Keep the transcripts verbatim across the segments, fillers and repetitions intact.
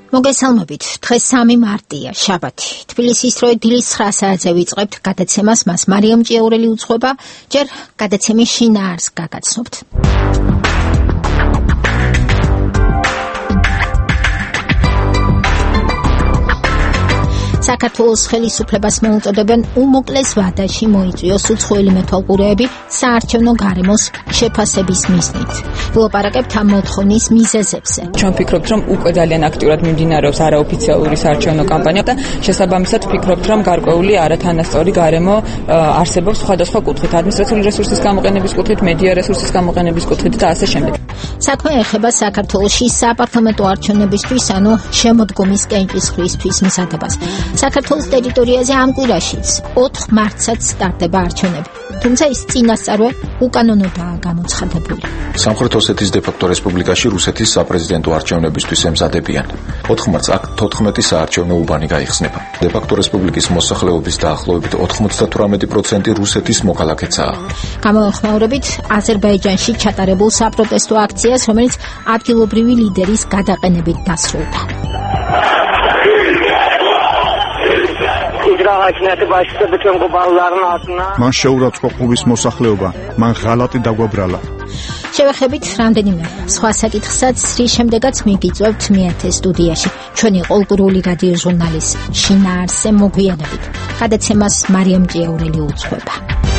მოგესალმებით. დღეს სამი მარტია, შაბათი. თბილისის დროით დილის ცხრა საათზე ვიწყებთ გადაცემას. მას მარიამ ჭიაურელი უძღვება. ჯერ გადაცემის შინაარსს გაგაცნობთ. საქართველოს ხელისუფლებას მოუწოდებენ უმოკლეს ვადაში მოიწვიოს უცხოელი მეთვალყურეები საარჩევნო გარემოს შეფასების მიზნით. ვილაპარაკებთ ამ მოთხოვნის მიზეზებზე. ჩვენ ვფიქრობთ, რომ უკვე ძალიან აქტიურად მიმდინარეობს არაოფიციალური საარჩევნო კამპანია და შესაბამისად ვფიქრობთ, რომ გარკვეული არათანასწორი გარემო არსებობს სხვადასხვა კუთხით, ადმინისტრაციული რესურსის გამოყენების კუთხით, მედია რესურსის გამოყენების კუთხით და ასე შემდეგ. საქმე ეხება საქართველოში საპარლამენტო არჩევნებისთვის, ანუ შემოდგომის კენჭისყრისთვის მისაღებას. საქართველოს ტერიტორიაზე ამ კვირაშიც ოთხ მარტსაც სტარტდება არჩევნები. თუმცა ის წინასწარვე უკანონოდაა გამოცხადებული. სამხრეთ ოსეთის დე-ფაქტო რესპუბლიკაში რუსეთის საპრეზიდენტო არჩევნებისთვის ემზადებიან. ოთხ მარტს აქ თოთხმეტი საარჩევნო უბანი გაიხსნება. დე-ფაქტო რესპუბლიკის მოსახლეობის დაახლოებით ოთხმოცდათვრამეტი პროცენტი რუსეთის მოქალაქეცაა. გამოეხმაურებით აზერბაიჯანში ჩატარებულ საპროტესტო აქციას, რომელიც ადგილობრივი ლიდერის გადაყენებით დასრულდა. მან შეურაცხყო ყურის მოსახლეობა, მან ღალატი დაგვაბრალა. შევეხებით რამდენიმე სხვა საკითხსაც, რის შემდეგაც მიგიწევთ მეათე სტუდიაში. ჩვენი კულტურული რადიო ჟურნალის შინაარსზე მოგვიანებით. გადაცემას მარიამ ჭიაურელი უძღვება.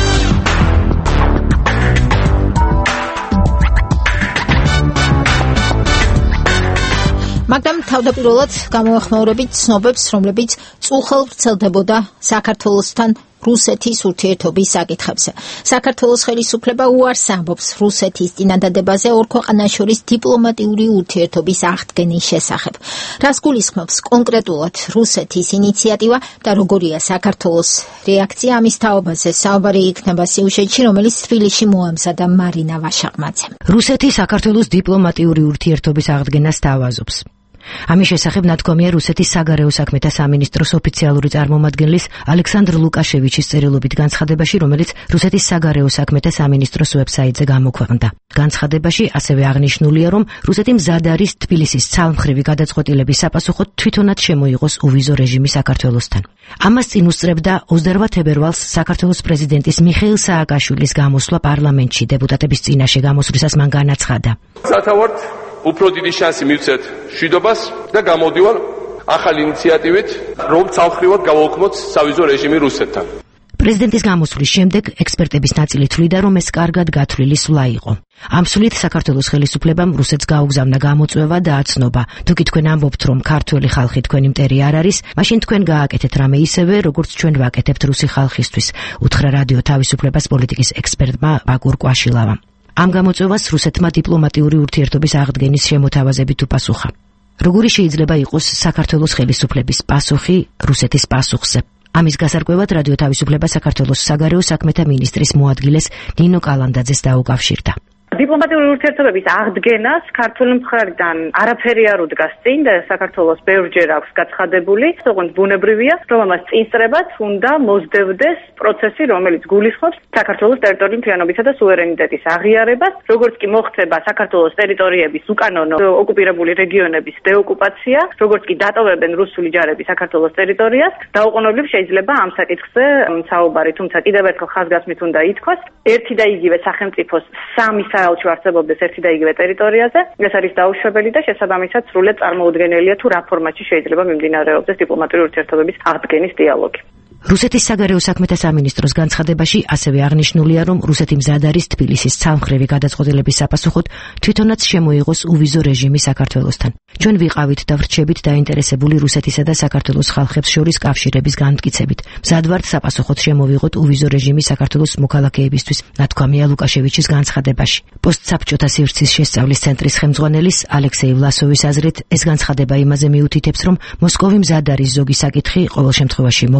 მაგრამ თავდაპირველად გამოეხმაურებით ცნობებს, რომლებიც წუხელ ვრცელდებოდა საქართველოსთან რუსეთის ურთიერთობის საკითხებზე. საქართველოს ხელისუფლება უარს ამბობს რუსეთის წინადადებაზე ორ ქვეყანას შორის დიპლომატიური ურთიერთობის აღდგენის შესახებ. რას გულისხმობს კონკრეტულად რუსეთის ინიციატივა და როგორია საქართველოს რეაქცია ამის თაობაზე? საუბარი იქნება სიუჟეტში, რომელიც თბილისში მოამზადა მარინა ვაშაყმაძემ. რუსეთი საქართველოს დიპლომატიური ურთიერთობის აღდგენას თავაზობს. ამის შესახებ ნათქვამია რუსეთის საგარეო საქმეთა სამინისტროს ოფიციალური წარმომადგენლის ალექსანდრ ლუკაშევიჩის წერილობით განცხადებაში, რომელიც რუსეთის საგარეო საქმეთა სამინისტროს ვებსაიტზე გამოქვეყნდა. განცხადებაში ასევე აღნიშნულია, რომ რუსეთი მზად არის თბილისის ცალმხრივი გადაწყვეტილების საპასუხოდ თვითონაც შემოიღოს უვიზო რეჟიმი საქართველოსთან. ამას წინ უსწრებდა ოცდაორ თებერვალს საქართველოს პრეზიდენტის მიხეილ სააკაშვილის გამოსვლა პარლამენტში. დეპუტატების წინაშე გამოსვლისას მან განაცხადა: სათავართ უფრო დიდი შანსი მივცეთ მშვიდობას და გამოვდივარ ახალი ინიციატივით, რომ ცალმხრივად გავაუქმოთ სავიზო რეჟიმი რუსეთთან. პრეზიდენტის გამოსვლის შემდეგ ექსპერტების ნაწილი თვლიდა, რომ ეს კარგად გათვლილი სვლა იყო. ამ სვლით საქართველოს ხელისუფლებამ რუსეთს გაუგზავნა გამოწვევა და აცნობა. თუკი თქვენ ამბობთ, რომ ქართველი ხალხი თქვენი მტერი არ არის, მაშინ თქვენ გააკეთეთ რამე ისევე, როგორც ჩვენ ვაკეთებთ რუსი ხალხისთვის, უთხრა რადიო თავისუფლებას პოლიტიკის ექსპერტმა ბაგურ კვაშილავამ. ამ გამოწვევას რუსეთმა დიპლომატიური ურთიერთობის აღდგენის შემოთავაზებით უპასუხა. როგორი შეიძლება იყოს საქართველოს ხელისუფლების პასუხი რუსეთის პასუხზე? ამის გასარკვევად რადიო თავისუფლება საქართველოს საგარეო საქმეთა მინისტრის მოადგილეს ნინო კალანდაძეს დაუკავშირდა. დიპლომატიური ურთიერთობების აღდგენას ქართული მხარიდან არაფერი არ უდგას წინ და საქართველოს ბევრჯერ აქვს გაცხადებული, თუმცა ბუნებრივია, რომ ამას წინსწრებად უნდა მოსდევდეს პროცესი, რომელიც გულისხმობს საქართველოს ტერიტორიული მთლიანობისა და სუვერენიტეტის აღიარებას, როგორც კი მოხდება საქართველოს ტერიტორიების უკანონო ოკუპირებული რეგიონების დეოკუპაცია, როგორც კი დატოვებენ რუსული ჯარები საქართველოს ტერიტორიას, დაუყოვნებლივ შეიძლება ამ საკითხზე საუბარი, თუმცა კიდევ ერთხელ ხაზგასმით უნდა ითქვას, ერთი და იგივე სახელმწიფოს სამი საელჩო არსებობდეს ერთი და იგივე ტერიტორიაზე, ეს არის დაუშვებელი და შესაბამისად სრულად წარმოუდგენელია თუ რა ფორმატში შეიძლება მიმდინარეობდეს დიპლომატიური ურთიერთობების აღდგენის დიალოგი. რუსეთის საგარეო საქმეთა სამინისტროს განცხადებაში ასევე აღნიშნულია, რომ რუსეთი მზად არის თბილისის ცალმხრივი გადაწყვეტილების საპასუხოდ თვითონაც შემოიღოს უვიზო რეჟიმი საქართველოსთან. ჩვენ ვიყავით და ვრჩებით დაინტერესებული რუსეთისა და საქართველოს ხალხებს შორის კავშირების განმტკიცებით. მზად ვართ საპასუხოდ შემოვიღოთ უვიზო რეჟიმი საქართველოს მოქალაქეებისთვის, ნათქვამია ლუკაშევიჩის განცხადებაში. პოსტსაბჭოთა სივრცის შესწავლის ცენტრის ხელმძღვანელის ალექსეი ვლასოვის აზრით, ეს განცხადება იმაზე მიუთითებს, რომ მოსკოვი მზად არის ზოგი საკითხი, ყოველ შემთხვევაში მოქალაქეთა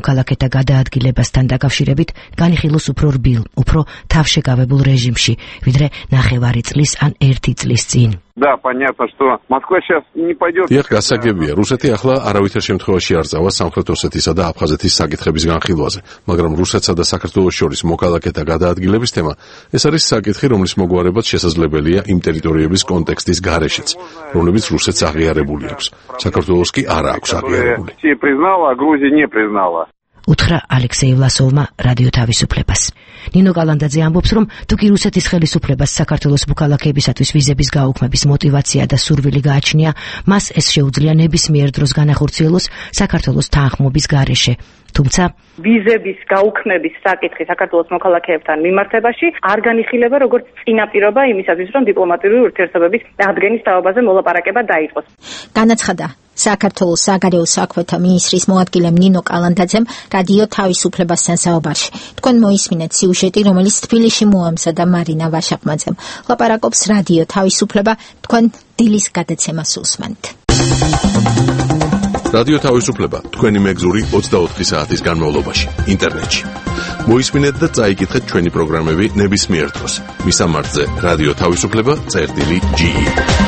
გადაადგილებასთან დაკავშირებით განიხილოს უფრო რბილ, უფრო თავშეკავებულ რეჟიმში, ვიდრე ნახევარი წლის ან ერთი წლის წინ. Да, понятно, что Москва сейчас не пойдет. Ეხ გასაგებია, რუსეთი ახლა არავითარ შემთხვევაში არ წავა სამხრეთ ოსეთისა და აფხაზეთის საკითხების განხილვაზე, მაგრამ რუსეთსა და საქართველოს შორის მოკალაკეთა გადაადგილების თემა ეს არის საკითხი, რომლის მოგვარებაც შესაძლებელია იმ ტერიტორიების კონტექსტის გარეშეც, რომლებიც რუსეთს აღიარებული აქვს. საქართველოს კი არ აქვს აღიარებული. Россия признала, а Грузия не признала. უთხრა ალექსეი ვლასოვმა რადიო თავისუფლებას. ნინო კალანდაძე ამბობს, რომ თუკი რუსეთის ხელისუფლებას საქართველოს მოქალაქეებისათვის ვიზების გაუქმების мотиваცია და სურვილი გააჩნია, მას ეს შეუძლია ნებისმიერ დროს განახორციელოს საქართველოს თანხმობის გარეშე. თუმცა ვიზების გაუქმების საკითხი საქართველოს მოქალაქეებთან მიმართებაში არ განიხილება როგორც წინაპირობა იმისათვის, რომ დიპლომატიური ურთიერთობების აღდგენის თაობაზე მოლაპარაკება დაიწყოს. განაცხადა საქართველოს საგარეო საქმეთა მინისტრის მოადგილემ ნინო კალანდაძემ რადიო თავისუფლებასთან საუბარში. თქვენ მოისმინეთ სიუჟეტი, რომელიც თბილისში მოამზადა მარინა ვაშაყმაძემ. ლაპარაკობს რადიო თავისუფლება, თქვენ დილის გადაცემას უსმენთ. რადიო თავისუფლება, თქვენი მეგზური ოცდაოთხი საათის განმავლობაში, ინტერნეტში. მოისმინეთ და წაიკითხეთ ჩვენი პროგრამები ნებისმიერ დროს. მისამართზე რადიო თავისუფლება წერტილი ჯი ი.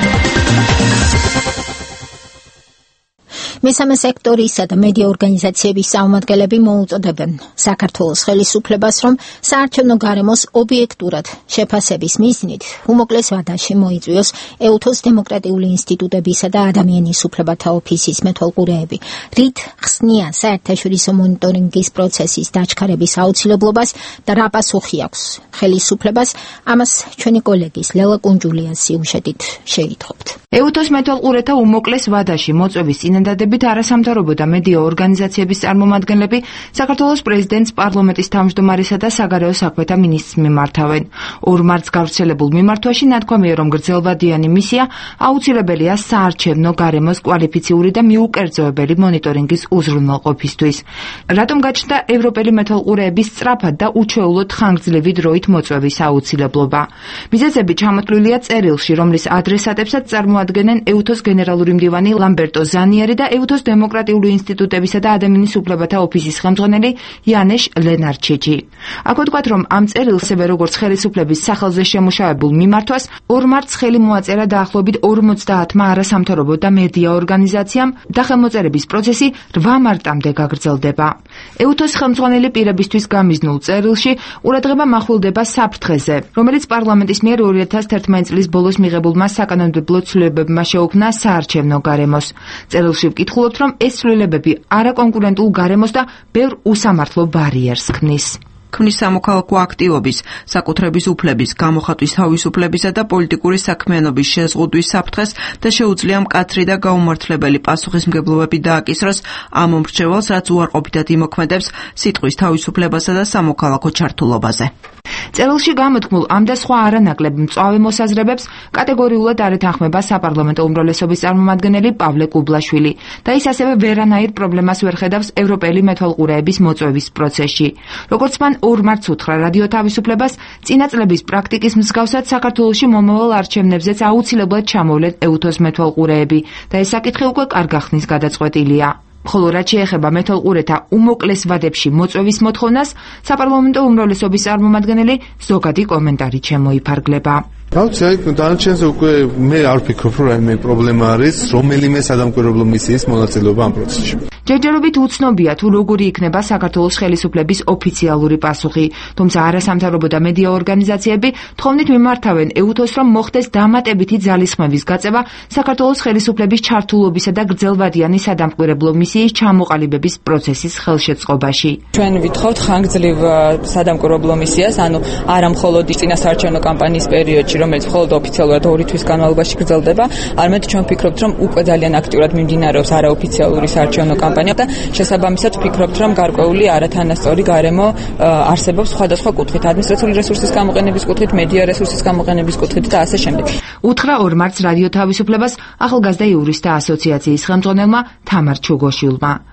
მესამე სექტორისა და მედია ორგანიზაციების წარმომადგენლები მოუწოდებენ საქართველოს ხელისუფლებას, რომ საარჩევნო გარემოს ობიექტურად შეფასების მიზნით უმოკლეს ვადაში მოიწვიოს ეუთოს დემოკრატიული ინსტიტუტებისა და ადამიანის უფლებათა ოფისის მეთვალყურეები, რით ხსნიან საერთაშორისო მონიტორინგის პროცესის დაჩქარების აუცილებლობას და რა პასუხი აქვს ხელისუფლებას, ამას ჩვენი კოლეგის ლელა კუნჯულიას სიუჟეტით შეითხოვთ. ეუთოს მეთვალყურეთა უმოკლეს ვადაში მოწვევის წინადადებით არასამთავრობო და მედია ორგანიზაციების წარმომადგენლები საქართველოს პრეზიდენტს, პარლამენტის თავმჯდომარესა და საგარეო საქმეთა მინისტრს მიმართავენ. ორ მარტს გავრცელებულ მიმართვაში ნათქვამია, რომ გრძელვადიანი მისია აუცილებელია საარჩევნო გარემოს კვალიფიციური და მიუკერძოებელი მონიტორინგის უზრუნველყოფისთვის. რატომ გაჩნდა ევროპელი მეთვალყურეების სწრაფად და უჩვეულოდ ხანგრძლივი დროით მოწვევის აუცილებლობა? მიზეზები ჩამოთვლილია წერილში, რომლის ადრესატებსაც წარმოადგენენ ეუთოს გენერალური მდივანი ლამბერტო ზანიერი და ეუთოს დემოკრატიული ინსტიტუტებისა და ადამიანის უფლებათა ოფისის ხელმძღვანელი იანეშ ლენარჩიჩი. აქ ვთქვათ, რომ ამ წერილს, ასევე როგორც ხელისუფლების სახელზე შემუშავებულ მიმართვას, ორ მარტს ხელი მოაწერა დაახლოებით ორმოცდაათმა არასამთავრობო და მედია ორგანიზაციამ და ხელმოწერების პროცესი რვა მარტამდე გაგრძელდება. ეუთოს ხელმძღვანელი პირებისთვის გამიზნულ წერილში ყურადღება მახვილდება საფრთხეზე, რომელიც პარლამენტის მიერ ორი ათას თერთმეტი წლის ბოლოს მიღებულმა საკანონმდებლო ცვლილებებმა შეუქმნა საარჩევნო გარემოს. წერილში ვკითხულობთ, რომ ეს ცვლილებები არაკონკურენტულ გარემოს და ბევრ უსამართლო ბარიერს ქმნის. ქმნის სამოქალაქო აქტივობის, საკუთრების უფლების, გამოხატვის თავისუფლებისა და პოლიტიკური საქმიანობის შეზღუდვის საფრთხეს და შეუძლია მკაცრი და გაუმართლებელი პასუხისმგებლობები დააკისროს ამ მომრჩეველს, რაც უარყოფითად იმოქმედებს სიტყვის თავისუფლებასა და სამოქალაქო ჩართულობაზე. წერილში გამოთქმულ ამ და სხვა არანაკლებ მწვავე მოსაზრებებს კატეგორიულად არ ეთანხმება საპარლამენტო უმრავლესობის წარმომადგენელი პავლე კუბლაშვილი და ის ასევე ვერანაირ პრობლემას ვერ ხედავს ევროპელი მეთვალყურეების მოწვევის პროცესში. როგორც მან ორ მარტს უთხრა რადიო თავისუფლებას, წინა წლების პრაქტიკის მსგავსად საქართველოში მომავალ არჩევნებზეც აუცილებლად ჩამოვლენ ეუთოს მეთვალყურეები და ეს საკითხი უკვე კარგ ახსნის გადაწყვეტილია. ხოლო რაც შეეხება მეთვალყურეთა უმოკლეს ვადებში მოწვევის მოთხოვნას, საპარლამენტო უმრავლესობის წარმომადგენელი ზოგადი კომენტარით შემოიფარგლება. Რავი, დანარჩენზე უკვე მე არ ვფიქრობ, რომ რაიმე პრობლემა არის, რომელიმე სადამკვირვებლო მისიის მონაწილეობა ამ პროცესში. ჯერჯერობით უცნობია თუ როგორი იქნება საქართველოს ხელისუფლების ოფიციალური პასუხი, თუმცა არასამთავრობო და მედია ორგანიზაციები თხოვნით მიმართავენ ეუთოს, რომ მოხდეს დამატებითი ძალისხმევის გაწევა საქართველოს ხელისუფლების ჩართულობისა და გრძელვადიანი სადამკვირვებლო მისიის ჩამოყალიბების პროცესის ხელშეწყობაში. ჩვენ ვითხოვთ ხანგრძლივ სადამკვირვებლო მისიას, ანუ არა მხოლოდ წინასაარჩევნო კამპანიის პერიოდში, რომელიც მხოლოდ ოფიციალურად ორი თვის განმავლობაში გრძელდება, არამედ ჩვენ ვფიქრობთ, რომ უკვე ძალიან აქტიურად მიმდინარეობს არაოფიციალური საარჩევნო კამპანია და შესაბამისად ვფიქრობთ, რომ გარკვეული არათანასწორი გარემო არსებობს სხვადასხვა კუთხით, ადმინისტრაციული რესურსის გამოყენების კუთხით, მედია რესურსის გამოყენების კუთხით და ასე შემდეგ. უთხრა ორ მარტს რადიო თავისუფლებას ახალგაზრდა იურისტთა ასოციაციის ხელმძღვანელმა თამარ ჩუგოშვილმა.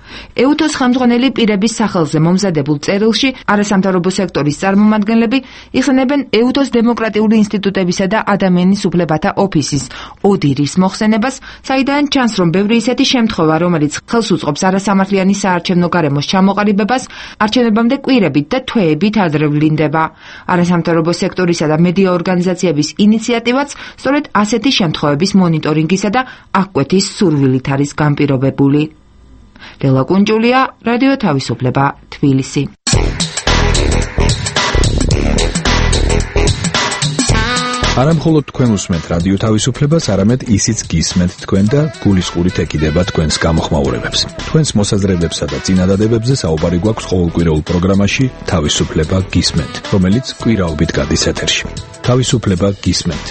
ეუთოს ხელმძღვანელი პირების სახელზე მომზადებულ წერილში არასამთავრობო სექტორის წარმომადგენლები იხსენებენ ეუთოს დემოკრატიული ინსტიტუტებისა და ადამიანის უფლებათა ოფისის ოდირის მოხსენებას, საიდანაც ჩანს, რომ ბევრი ისეთი შემთხვევა, რომელიც ხელს უწყობს არასამართლიანი საარჩევნო გარემოს ჩამოყალიბებას, არჩევნებამდე კვირებით და თვეებით ადრე ვლინდება. არასამთავრობო სექტორისა და მედია ორგანიზაციების ინიციატივაც სწორედ ასეთი შემთხვევების მონიტორინგისა და აღკვეთის სურვილით არის განპირობებული. ლელა კუნჯულია, რადიო თავისუფლება, თბილისი. არა მხოლოდ თქვენ უსმენთ რადიო თავისუფლებას, არამედ ისიც გისმენთ თქვენ და გულისყურით ეკიდება თქვენს გამოხმაურებებს. თქვენს მოსაზრებებსა და წინადადებებზე საუბარი გვაქვს ყოველკვირეულ პროგრამაში თავისუფლება გისმენთ, რომელიც კვირაობით გადის ეთერში. თავისუფლება გისმენთ.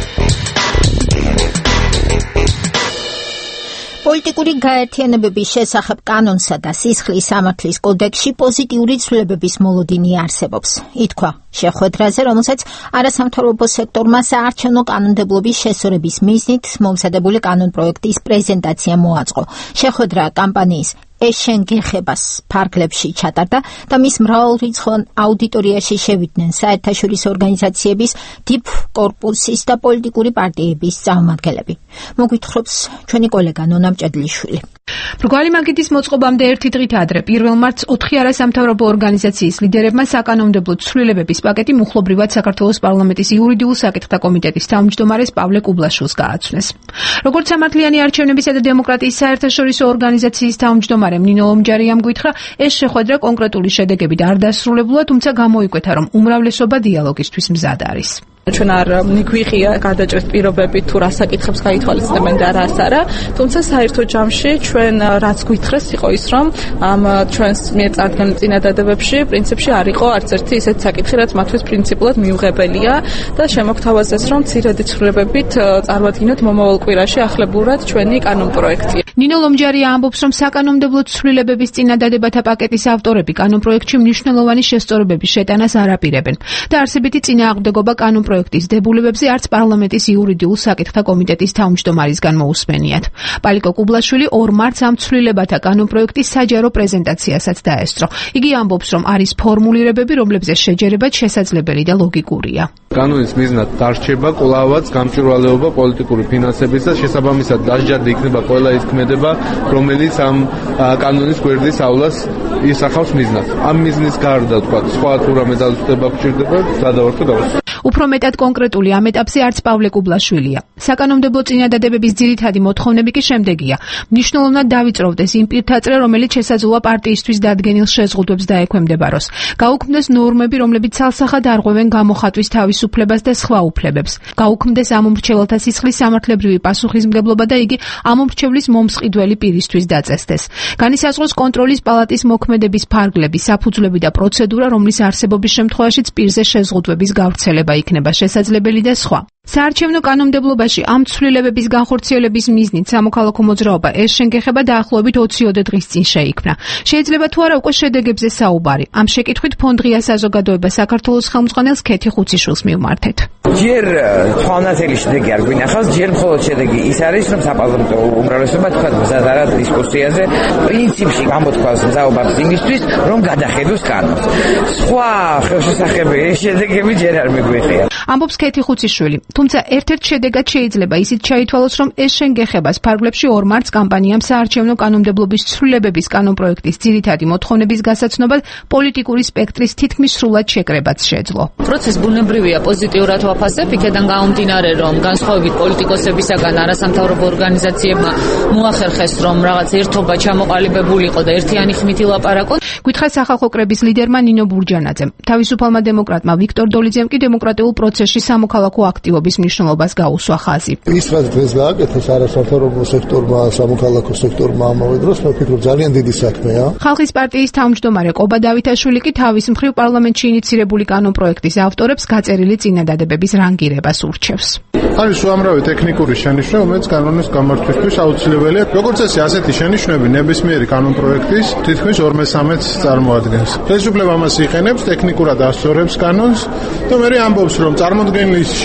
პოლიტიკური გაერთიანებების შესახებ კანონსა და სისხლის სამართლის კოდექსში პოზიტიური ცვლილებების მოლოდინი არსებობს. ითქვა შეხვედრაზე, რომელსაც არასამთავრობო სექტორმა საარჩევნო კანონმდებლობის შესწორების მიზნით მომზადებული კანონპროექტის პრეზენტაცია მოაწყო. შეხვედრა კამპანიის ეშენ გეხებას ფარგლებში ჩატარდა და მის მრავალრიცხოვან აუდიტორიაში შევიდნენ საერთაშორისო ორგანიზაციების, დიპ კორპუსის და პოლიტიკური პარტიების წარმომადგენლები. მოგვითხრობს ჩვენი კოლეგა ნონა მჭედლიშვილი. მრგვალი მაგიდის მოწყობამდე ერთი დღით ადრე, პირველ მარტს ოთხი არასამთავრობო ორგანიზაციის ლიდერებმა საკანონმდებლო ცვლილებების პაკეტი მუხლობრივად საქართველოს პარლამენტის იურიდიულ საკითხთა კომიტეტის თავმჯდომარეს პავლე კუბლაშვილს გააცნეს. როგორც სამართლიანი არჩევნებისა და დემოკრატიის საერთაშორისო ორგანიზაციის თავმჯდომარემ ნინო ლომჯარიამ გითხრა, ეს შეხვედრა კონკრეტული შედეგებით არ დასრულებულა, თუმცა გამოიკვეთა, რომ უმრავლესობა დიალოგისთვის მზად არის. ჩვენ არ მიგვიღია გადაჭრით პირობები თუ რა საკითხებს გაითვალისწინებენ და რას არა, თუმცა საერთო ჯამში ჩვენ რაც გვითხრეს იყო ის, რომ ამ ჩვენს მიერ წარდგენილ წინადადებებში პრინციპში არ იყო არც ერთი ისეთი საკითხი, რაც მათთვის პრინციპულად მიუღებელია და შემოგთავაზეს, რომ მცირედი ცვლილებებით წარვადგინოთ მომავალ კვირაში ახლებურად ჩვენი კანონპროექტი. ნინო ლომჯარია ამბობს, რომ საკანონმდებლო ცვლილებების წინადადებათა პაკეტის ავტორები კანონპროექტში მნიშვნელოვანი შესწორებების შეტანას არ აპირებენ და არსებითი წინააღმდეგობა კანონპროექტის დებულებებზე არც პარლამენტის იურიდიულ საკითხთა კომიტეტის თავმჯდომარისგან მოусმენიათ. პალიკო კუბლაშვილი ორ მარტს ამ ცვლილებათა კანონპროექტის საჯარო პრეზენტაციასაც დაესწრო. იგი ამბობს, რომ არის ფორმულირებები, რომლებზეც შეჯერებაც შესაძლებელი და ლოგიკურია. კანონის მიზნად დარჩება კვლავაც გამჭვირვალეობა პოლიტიკური ფინანსების და შესაბამისად დასჯადი იქნება ყველა ის ქმედება, რომელიც ამ კანონის გვერდისავლას ისახავს მიზნად. ამ მიზნის გარდა, თქვა, სხვა თუ რამე დაწესება გჭირდება, გადავარდა გავუსწრო. უფრო მეტად კონკრეტული ამ ეტაპზე არც პავლე კუბლაშვილია. საკანონმდებლო წინადადებების ძირითადი მოთხოვნები კი შემდეგია. მნიშვნელოვნად დავიწროვდეს იმ პირთა წრე, რომელიც შესაძლოა პარტიისთვის დადგენილ შეზღუდვებს დაექვემდებაროს. გაუქმდეს ნორმები, რომლებიც ცალსახად არღვევენ გამოხატვის თავისუფლებას და სხვა უფლებებს. გაუქმდეს ამომრჩეველთა სისხლის სამართლებრივი პასუხისმგებლობა და იგი ამომრჩევლის მომსყიდველი პირისთვის დაწესდეს. განისაზღვროს კონტროლის პალატის მოქმედების ფარგლები, საფუძვლები და პროცედურა, რომლის არსებობის შემთხვევაშიც პირზე შეზღუდვების გავრცელება იქნება შესაძლებელი და სხვა. საარჩევნო კანონმდებლობაში ამ ცვლილებების განხორციელების მიზნით სამოქალაქო მოძრაობა ეშენ გეხება დაახლოებით ოცი დღის წინ შეიქმნა. შეიძლება თუ არა უკვე შედეგებზე საუბარი. ამ შეკითხვით ფონდღია საზოგადოება საქართველოს ხელმძღვანელს ქეთი ხუციშვილს მივმართეთ. ჯერ თვალნათელი შედეგი არ გვინახავს, ჯერ მხოლოდ შედეგი ის არის, რომ საპარლამენტო უმრავლესობა თქვა მზად არა დისკუსიაზე, პრინციპში გამოთქვას მზაობებს იმისთვის, რომ გადახედოს კანონს. სხვა ხელშესახები შედეგები ჯერ არ მიგვიღია. ამბობს ქეთი ხუციშვილი. თუმცა ერთ-ერთ შედეგად შეიძლება ისიც ჩაითვალოს, რომ ეშენ გეხებას ფარგლებში ორ მარტს კამპანიამ საარჩევნო კანონმდებლობის ცვლილებების კანონპროექტის ძირითადი მოთხოვნების გასაცნობად პოლიტიკური სპექტრის თითქმის სრულად შეკრებაც შეძლო. პროცესი ბუნებრივია, პოზიტიურად ვაფასებ, იქედან გამომდინარე, რომ განსხვავებით პოლიტიკოსებისაგან არასამთავრობო ორგანიზაციებმა მოახერხეს, რომ რაღაც ერთობა ჩამოყალიბებულიყო და ერთიანი ხმით ილაპარაკონ. გითხრა სახალხო კრების ლიდერმა ნინო ბურჯანაძემ. თავისუფალმა დემოკრატმა ვიქტორ დოლიძემ კი დემოკრატიულ პროცესში სამოქალაქო აქტივობის მნიშვნელობას გაუსვა ხაზი. ის რაც დღეს გააკეთეს არასამთავრობო სექტორმა, სამოქალაქო სექტორმა ამავე დროს, მე ვფიქრობ ძალიან დიდი საქმეა. ხალხის პარტიის თავმჯდომარე ყობა დავითაშვილი კი თავის მხრივ პარლამენტში ინიცირებული კანონპროექტის ავტორებს გაწერილი წინადადებების რანგირებას ურჩევს. არის უამრავი ტექნიკური შენიშვნა, რომელიც კანონის გამართვისთვის აუცილებელია. როგორც წესი, ასეთი შენიშვნები ნებისმიერი კანონპროექტის თითქმის ორ მესამედს წარმოადგენს. ხელისუფლება ამას იყენებს, ტექნიკურად ასწორებს კანონს და მე ამბობს, რომ წარმოდგენილი შენიშვნები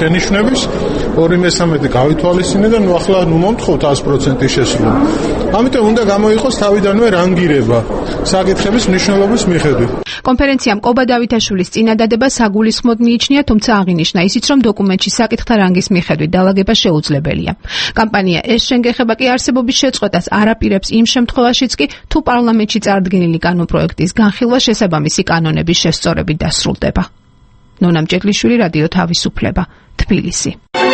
მისდევს, ორი მესამედი გავითვალისწინე და ნუ ახლა ნუ მომთხოვთ ათი პროცენტი შესრულება. ამიტომ უნდა გამოიყოს თავიდანვე რანგირება საკითხების მნიშვნელობის მიხედვით. კონფერენციამ ყობა დავითაშვილის წინადადება საგულისხმოდ მიიჩნია, თუმცა აღინიშნა ისიც, რომ დოკუმენტში საკითხთა რანგის მიხედვით დალაგება შეუძლებელია. კამპანია ეს შენგეხება კი არსებობის შეწყვეტას არ აპირებს იმ შემთხვევაშიც კი, თუ პარლამენტში წარდგენილი კანონპროექტის განხილვა შესაბამისი კანონების შესწორებით დასრულდება. ნონა მჭედლიშვილი, რადიო თავისუფლება, თბილისი.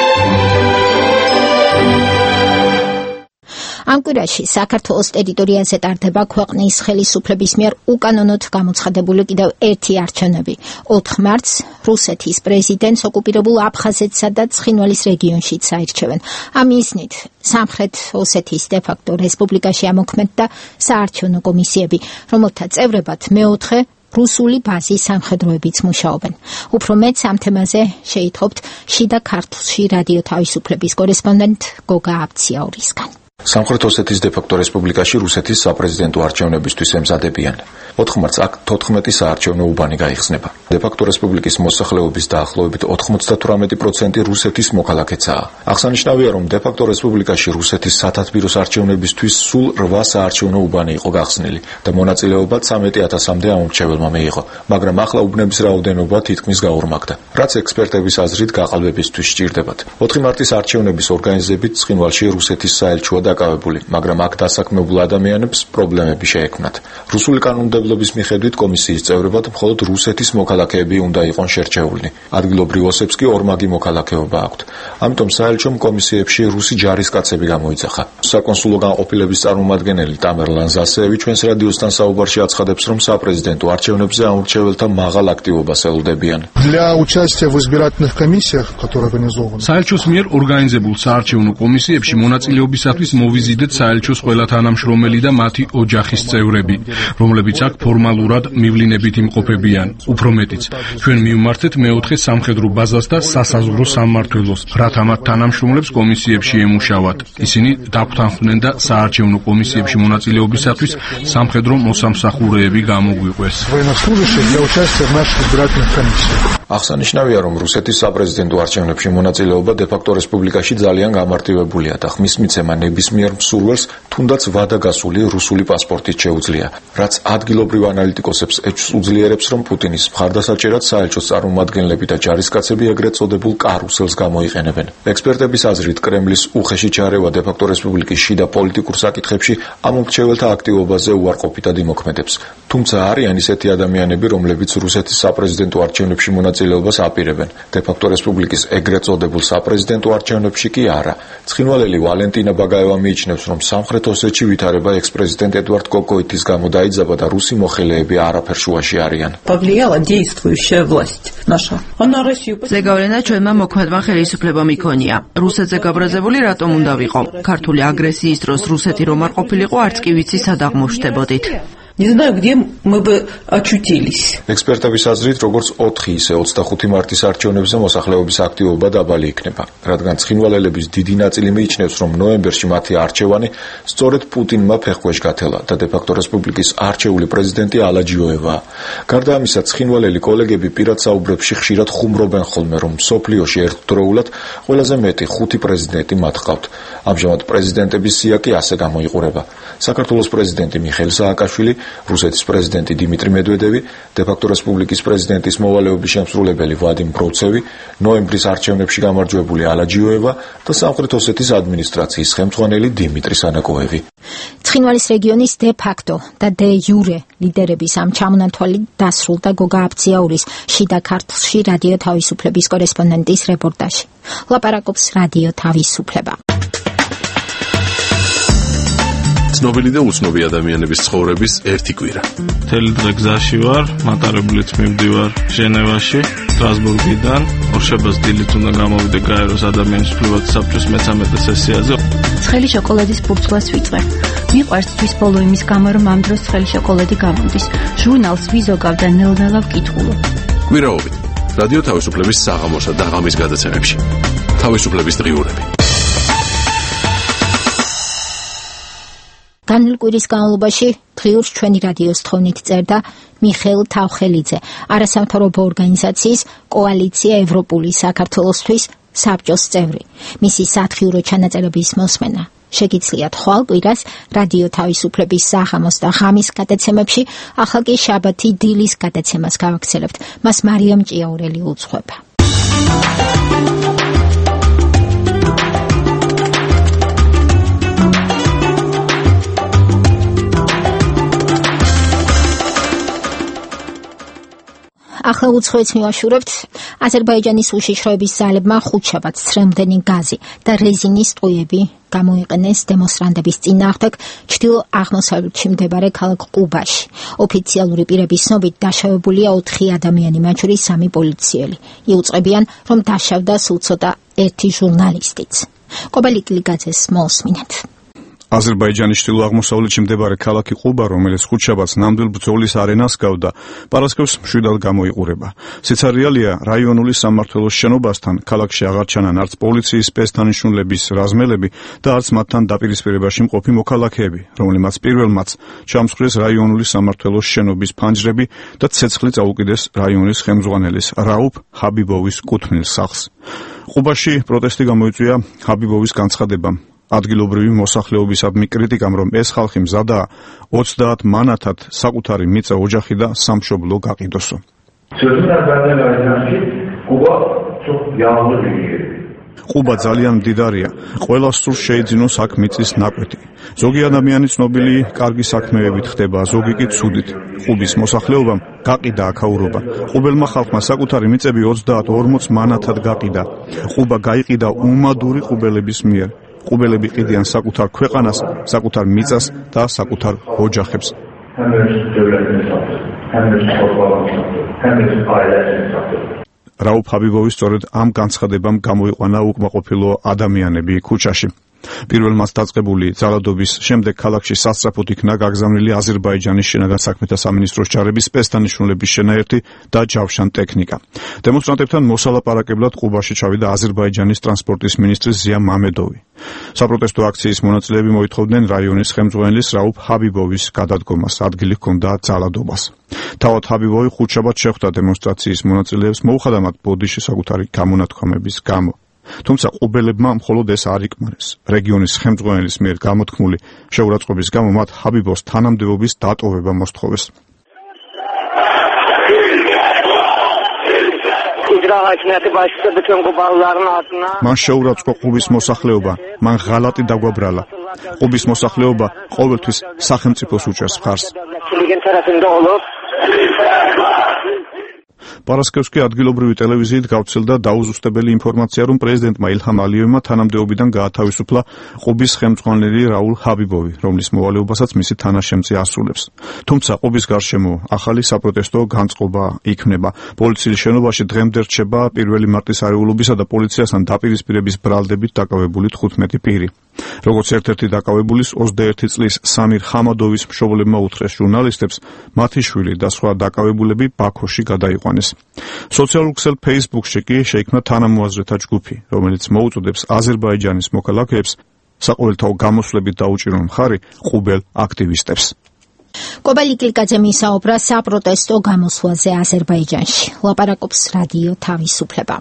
ამ კვირაში საქართველოს ტერიტორიაზე ტარდება ქვეყნის ხელისუფლების მიერ უკანონოდ გამოცხადებული კიდევ ერთი არჩევნები. ოთხ მარტს რუსეთის პრეზიდენტს ოკუპირებულ აფხაზეთსა და ცხინვალის რეგიონშიც აირჩევენ. ამ მიზნით სამხრეთ ოსეთის დე-ფაქტო რესპუბლიკაში ამოქმედდა საარჩევნო კომისიები, რომელთა წევრებად მეოთხე რუსული ბაზის სამხედროებიც მუშაობენ. უფრო მეც ამ თემაზე შეითხოვთ შიდა ქართლში რადიო თავისუფლების კორესპონდენტ გოგა აბციაურისგან. სამხრეთ ოსეთის დე-ფაქტო რესპუბლიკაში რუსეთის საპრეზიდენტო არჩევნებისთვის ემზადებიან. ოთხ მარტს აქ თოთხმეტი საარჩევნო უბანი გაიხსნება. დე-ფაქტო რესპუბლიკის მოსახლეობის დაახლოებით ოცდაოთხ პროცენტი რუსეთის მოქალაქეცაა. აღსანიშნავია, რომ დე-ფაქტო რესპუბლიკაში რუსეთის სათათბიროს არჩევნებისთვის სულ რვა საარჩევნო უბანი იყო გახსნილი და მონაწილეობა ცამეტი ათასამდე ამომრჩეველმა მიიღო, მაგრამ ახლა უბნების რაოდენობა თითქმის გაორმაგდა, რაც ექსპერტების აზრით გაყალბებისთვის სჭირდებათ. ოთხი მარტის არჩევნების ორგანიზებით ცხინვალში რუსეთის საელჩოა დაკავებული, მაგრამ აქ დასაქმებულ ადამიანებს პრობლემები შეექმნათ. რუსული კანონმდებლობის მიხედვით კომისიის წევრებად მხოლოდ რუსეთის მოქალაქეები უნდა იყვნენ შერჩეულნი. ადგილობრივ ოსებს კი ორმაგი მოქალაქეობა აქვთ. ამიტომ საელჩომ კომისიებში რუსი ჯარისკაცები გამოიძახა. საკონსულო განყოფილების წარმომადგენელი ტამერ ლანზასეევი ჩვენს რადიოსთან საუბარში აცხადებს, რომ საპრეზიდენტო არჩევნებზე ამორჩეველთა მაღალ აქტივობას ელოდებიან. Для участия в избирательных комиссиях, которые организованы. საელჩოს მიერ ორგანიზებულ საარჩევნო კომისიებში მონაწილეობისათვის მოვიზიდეთ საელჩოს ყველა თანამშრომელი და მათი ოჯახის წევრები, რომლებიც აქ ფორმალურად მივლინებით იმყოფებიან. უფრო მეტიც, ჩვენ მივმართეთ მეოთხე სამხედრო ბაზას და სასაზღვრო სამმართველოს, რათა მათ თანამშრომლებს კომისიებში ემუშავათ. ისინი დაგვთანხმდნენ და საარჩევნო კომისიებში მონაწილეობისათვის სამხედრო მოსამსახურეები გამოგვიყვეს. აღსანიშნავია, რომ რუსეთის საპრეზიდენტო არჩევნებში მონაწილეობა დე-ფაქტო რესპუბლიკაში ძალიან გამარტივებულია და ხმის მიცემა ნებისმიერ მსურველს თუნდაც ვადა გასული რუსული პასპორტით შეუძლია, რაც ადგილობრივ ანალიტიკოსებს ეჭვს უძლიერებს, რომ პუტინის მხარდასაჭერად საელჩოს წარმომადგენლები და ჯარისკაცები ეგრეთ წოდებულ კარუსელს გამოიყენებენ. ექსპერტების აზრით, კრემლის უხეში ჩარევა დე-ფაქტო რესპუბლიკის შიდა პოლიტიკურ საკითხებში ამომრჩეველთა აქტივობაზე უარყოფითად იმოქმედებს. თუმცა არიან ისეთი ადამიანები, რომლებიც რუსეთის საპრეზიდენტო არჩევნებში მონაწილეობას აპირებენ. დე-ფაქტო რესპუბლიკის ეგრეთ წოდებულ საპრეზიდენტო არჩევნებში კი არა. ცხინვალელი ვალენტინა ბაგაევა მიიჩნევს, რომ სამხრეთ ოსეთში ვითარება ექს-პრეზიდენტ ედვარდ კოკოიტის გამო დაიძაბა და რუსი მოხელეები არაფერ შუაში არიან. Повлияла действующая власть наша. Она Россию. ზეგავლენა ჩვენმა მოქმედმა ხელისუფლებამ იქონია. რუსეთზე გაბრაზებული რატომ უნდა ვიყო? ქართული აგრესიის დროს რუსეთი რომ არ ყოფილიყო, არც კი ვიცი სად აღმოჩნდებოდით. Не знаю, где мы бы очутились. ექსპერტების აზრით, როგორც ოთხი, ისე ოცდახუთი მარტის არჩევნებზე მოსახლეობის აქტივობა დაბალი იქნება, რადგან ცხინვალელების დიდი ნაწილი მიიჩნევს, რომ ნოემბერში მათი არჩევანი სწორედ პუტინმა ფეხქვეშ გათელა და დე-ფაქტო რესპუბლიკის არჩეული პრეზიდენტი ალაჯიოევაა. გარდა ამისა, ცხინვალელი კოლეგები პირად საუბრებში ხშირად ხუმრობენ ხოლმე, რომ მსოფლიოში ერთდროულად ყველაზე მეტი ხუთი პრეზიდენტი მათ ყავთ. ამჟამად პრეზიდენტების სია კი ასე გამოიყურება. საქართველოს პრეზიდენტი მიხეილ სააკაშვილი, რუსეთის პრეზიდენტი დიმიტრი მედვედევი, დე-ფაქტო რესპუბლიკის პრეზიდენტის მოვალეობის შემსრულებელი ვადიმ ბროცევი, ნოემბრის არჩევნებში გამარჯვებული ალაჯიოევა და სამხრეთ ოსეთის ადმინისტრაციის ხელმძღვანელი დიმიტრი სანაკოევი. ცხინვალის რეგიონის დე-ფაქტო და დე-იურე ლიდერების ამ ჩამონათვალით დასრულდა გოგა აბციაურის შიდა ქართლში რადიო თავისუფლების კორესპონდენტის რეპორტაჟი. ლაპარაკობს რადიო თავისუფლება. ცნობილი და უცნობი ადამიანების ცხოვრების ერთი კვირა. მთელი დღე გზაში ვარ, მატარებლით მივდივარ ჟენევაში, სტრასბურგიდან. ორშაბათს დილით უნდა გამოვიდე გაეროს ადამიანის უფლებათა საბჭოს მესამედე სესიაზე. ცხელი შოკოლადის ფურცლას ვიწყე. მიყვარს თვის ბოლო იმის გამო, რომ ამ დროს ცხელი შოკოლადი გამოდის. ჟურნალს ვიზოგავ და ნელ-ნელა ვკითხულობ. კვირაობით რადიო თავისუფლების საღამოსა და ღამის გადაცემებში. თავისუფლების დღიურები. განვლ კვირის განმავლობაში დღიურს ჩვენი რადიოს თხოვნით წერდა მიხეილ თავხელიძე, არასამთავრობო ორგანიზაციის კოალიცია ევროპული საქართველოსთვის საბჭოს წევრი. მისი სათხიურო ჩანაწერების მოსმენა შეგიძლიათ ხვალ კვირას რადიო თავისუფლების საღამოს და ღამის გადაცემებში, ახლა კი შაბათი დილის გადაცემას გავაგრძელებთ. მას მარიამ ჭიაურელი უძღვება. ახლა უცხოეთს მივაშურებთ. აზერბაიჯანის უშიშროების ძალებმა ხუთშაბათს ცრემლდენი გაზი და რეზინის ტყუები გამოიყენეს დემონსტრანტების წინააღმდეგ ჩრდილო-აღმოსავლეთში მდებარე ქალაქ ყუბაში. ოფიციალური პირების ცნობით დაშავებულია ოთხი ადამიანი, მათ შორის სამი პოლიციელი. იუწყებიან, რომ დაშავდა სულ ცოტა ერთი ჟურნალისტიც. კობალი კილიკაძეს მოსმინეთ. აზერბაიჯანის ჩრდილო-აღმოსავლეთში მდებარე ქალაქი ყუბა, რომელიც ხუთშაბათს ნამდვილ ბრძოლის არენას გავდა, პარასკევს მშვიდად გამოიყურება. სიცარიალია, რაიონული სამმართველოს შენობასთან ქალაქში აღარ ჩანან არც პოლიციის სპეცდანიშნულების რაზმელები და არც მათთან დაპირისპირებაში მყოფი მოქალაქეები, რომლებმაც პირველმაც ჩამსხვრეს რაიონული სამმართველოს შენობის ფანჯრები და ცეცხლი წაუკიდეს რაიონის ხელმძღვანელის რაუფ ჰაბიბოვის კუთვნილ სახლს. ყუბაში პროტესტი გამოიწვია ჰაბიბოვის განცხადებამ. ადგილობრივი მოსახლეობისადმი კრიტიკამ, რომ ეს ხალხი მზადაა ოცდაათ მანათად საკუთარი მიწა, ოჯახი და სამშობლო გაყიდოსო. ყუბა ძალიან მდიდარია, ყველას სურს შეიძინოს აქ მიწის ნაკვეთი. ზოგი ადამიანი ცნობილი კარგი საქმეებით ხდება, ზოგი კი ცუდით. ყუბის მოსახლეობამ გაყიდა აქაურობა. ყუბელმა ხალხმა საკუთარი მიწები ოცდაათ ორმოც მანათად გაყიდა. ყუბა გაიყიდა უმადური ყუბელების მიერ. ყუბელები ყიდიან საკუთარ ქვეყანას, საკუთარ მიწას და საკუთარ ოჯახებს. რაუფ ჰაბიბოვი სწორედ ამ განცხადებამ გამოიყვანა უკმაყოფილო ადამიანები ქუჩაში. პირველმაც დაწყებული ძალადობის შემდეგ ქალაქში სასწრაფოდ იქნა გაგზავნილი აზერბაიჯანის შინაგან საქმეთა სამინისტროს ჯარების სპეცდანიშნულების შენაერთი და ჯავშან ტექნიკა. დემონსტრანტებთან მოსალაპარაკებლად ყუბაში ჩავიდა აზერბაიჯანის ტრანსპორტის მინისტრი ზია მამედოვი. საპროტესტო აქციის მონაწილეები მოითხოვდნენ რაიონის ხელმძღვანელის რაუფ ჰაბიბოვის გადადგომას, ადგილი ჰქონდა ძალადობას. თავად ჰაბიბოვი ხუთშაბათს შეხვდა დემონსტრაციის მონაწილეებს, მოუხადა მათ ბოდიში საკუთარი გამონათქვამების გამო. თუმცა ყუბელებმა მხოლოდ ეს არ იკმარეს. რეგიონის ხელმძღვანელის მიერ გამოთქმული შეურაცხყოფის გამო მათ ჰაბიბოს თანამდებობის დატოვება მოსთხოვეს. მან შეურაცხყო ყუბის მოსახლეობა, მან ღალატი დაგვაბრალა. ყუბის მოსახლეობა ყოველთვის სახელმწიფოს უჭერს მხარს. პარასკევს კი ადგილობრივი ტელევიზიით გავრცელდა დაუზუსტებელი ინფორმაცია, რომ პრეზიდენტმა ილჰამ ალიევმა თანამდებობიდან გაათავისუფლა ყუბის ხელმძღვანელი რაულ ჰაბიბოვი, რომლის მოვალეობასაც მისი თანაშემწე ასრულებს. თუმცა ყუბის გარშემო ახალი საპროტესტო განწყობა იქმნება. პოლიციის შენობაში დღემდე რჩება პირველი მარტის არეულობისა და პოლიციასთან დაპირისპირების ბრალდებით დაკავებული თხუთმეტი პირი. როგორც ერთ-ერთი დაკავებულის ოცდაერთი წლის სამირ ხამადოვის მშობლებმა უთხრეს ჟურნალისტებს, მათი შვილი და სხვა დაკავებულები ბაქოში გადაიყვანეს. სოციალურ ქსელ Facebook-ში კი შეიქმნა თანამოაზრეთა ჯგუფი, რომელიც მოუწოდებს აზერბაიჯანის მოქალაქეებს საყოველთაო გამოსვლებით დაუჭირონ მხარი ყუბელ აქტივისტებს. კობალი კილიკაძე მისაუბრა საპროტესტო გამოსვლაზე აზერბაიჯანში. ლაპარაკობს რადიო თავისუფლება.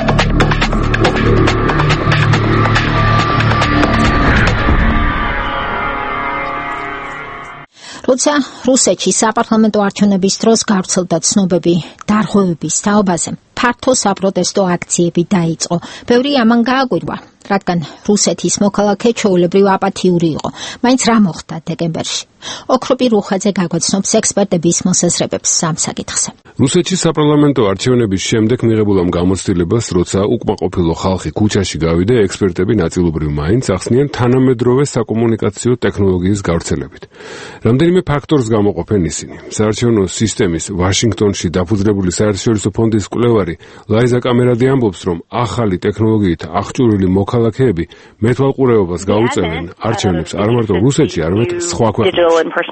როცა რუსეთში საპარლამენტო არჩევნების დროს გავრცელდა ცნობები დარღვევების თაობაზე, ფართო საპროტესტო აქციები დაიწყო. ბევრი ამან გააკვირვა, რადგან რუსეთის მოქალაქე ჩვეულებრივ აპათიური იყო. მაინც რა მოხდა დეკემბერში? ოქროპი რუხაძე გაგვაცნობს ექსპერტების მოსაზრებებს ამ საკითხზე. რუსეთში საპარლამენტო არჩევნების შემდეგ მიღებულ ამ გამოცდილებას, როცა უკმაყოფილო ხალხი ქუჩაში გავიდა, ექსპერტები ნაწილობრივ მაინც ახსნიან თანამედროვე საკომუნიკაციო ტექნოლოგიის გავრცელებით. რამდენიმე ფაქტორს გამოყოფენ ისინი. საარჩევნო სისტემის ვაშინგტონში დაფუძნებული საერთაშორისო ფონდის კვლევარი ლაიზა კამერადი ამბობს, რომ ახალი ტექნოლოგიით აღჭურვილი მოქალაქეები მეთვალყურეობას გაუწევენ არჩევნებს არ მარტო რუსეთში, არამედ სხვა ქვეყნებში.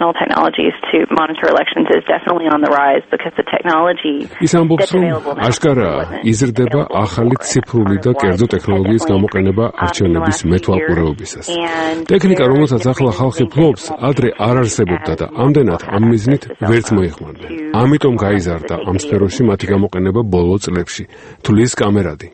ის ამბობს, რომ აშკარაა იზრდება ახალი ციფრული და კერძო ტექნოლოგიის გამოყენება არჩევნების მეთვალყურეობისას. ტექნიკა, რომელსაც ახლა ხალხი ფლობს, ადრე არ არსებობდა და ამდენად ამ მიზნით ვერც მოიხმარდნენ. ამიტომ გაიზარდა ამ სფეროში მათი გამოყენება ბოლო წლებში, თვლის კამერადი.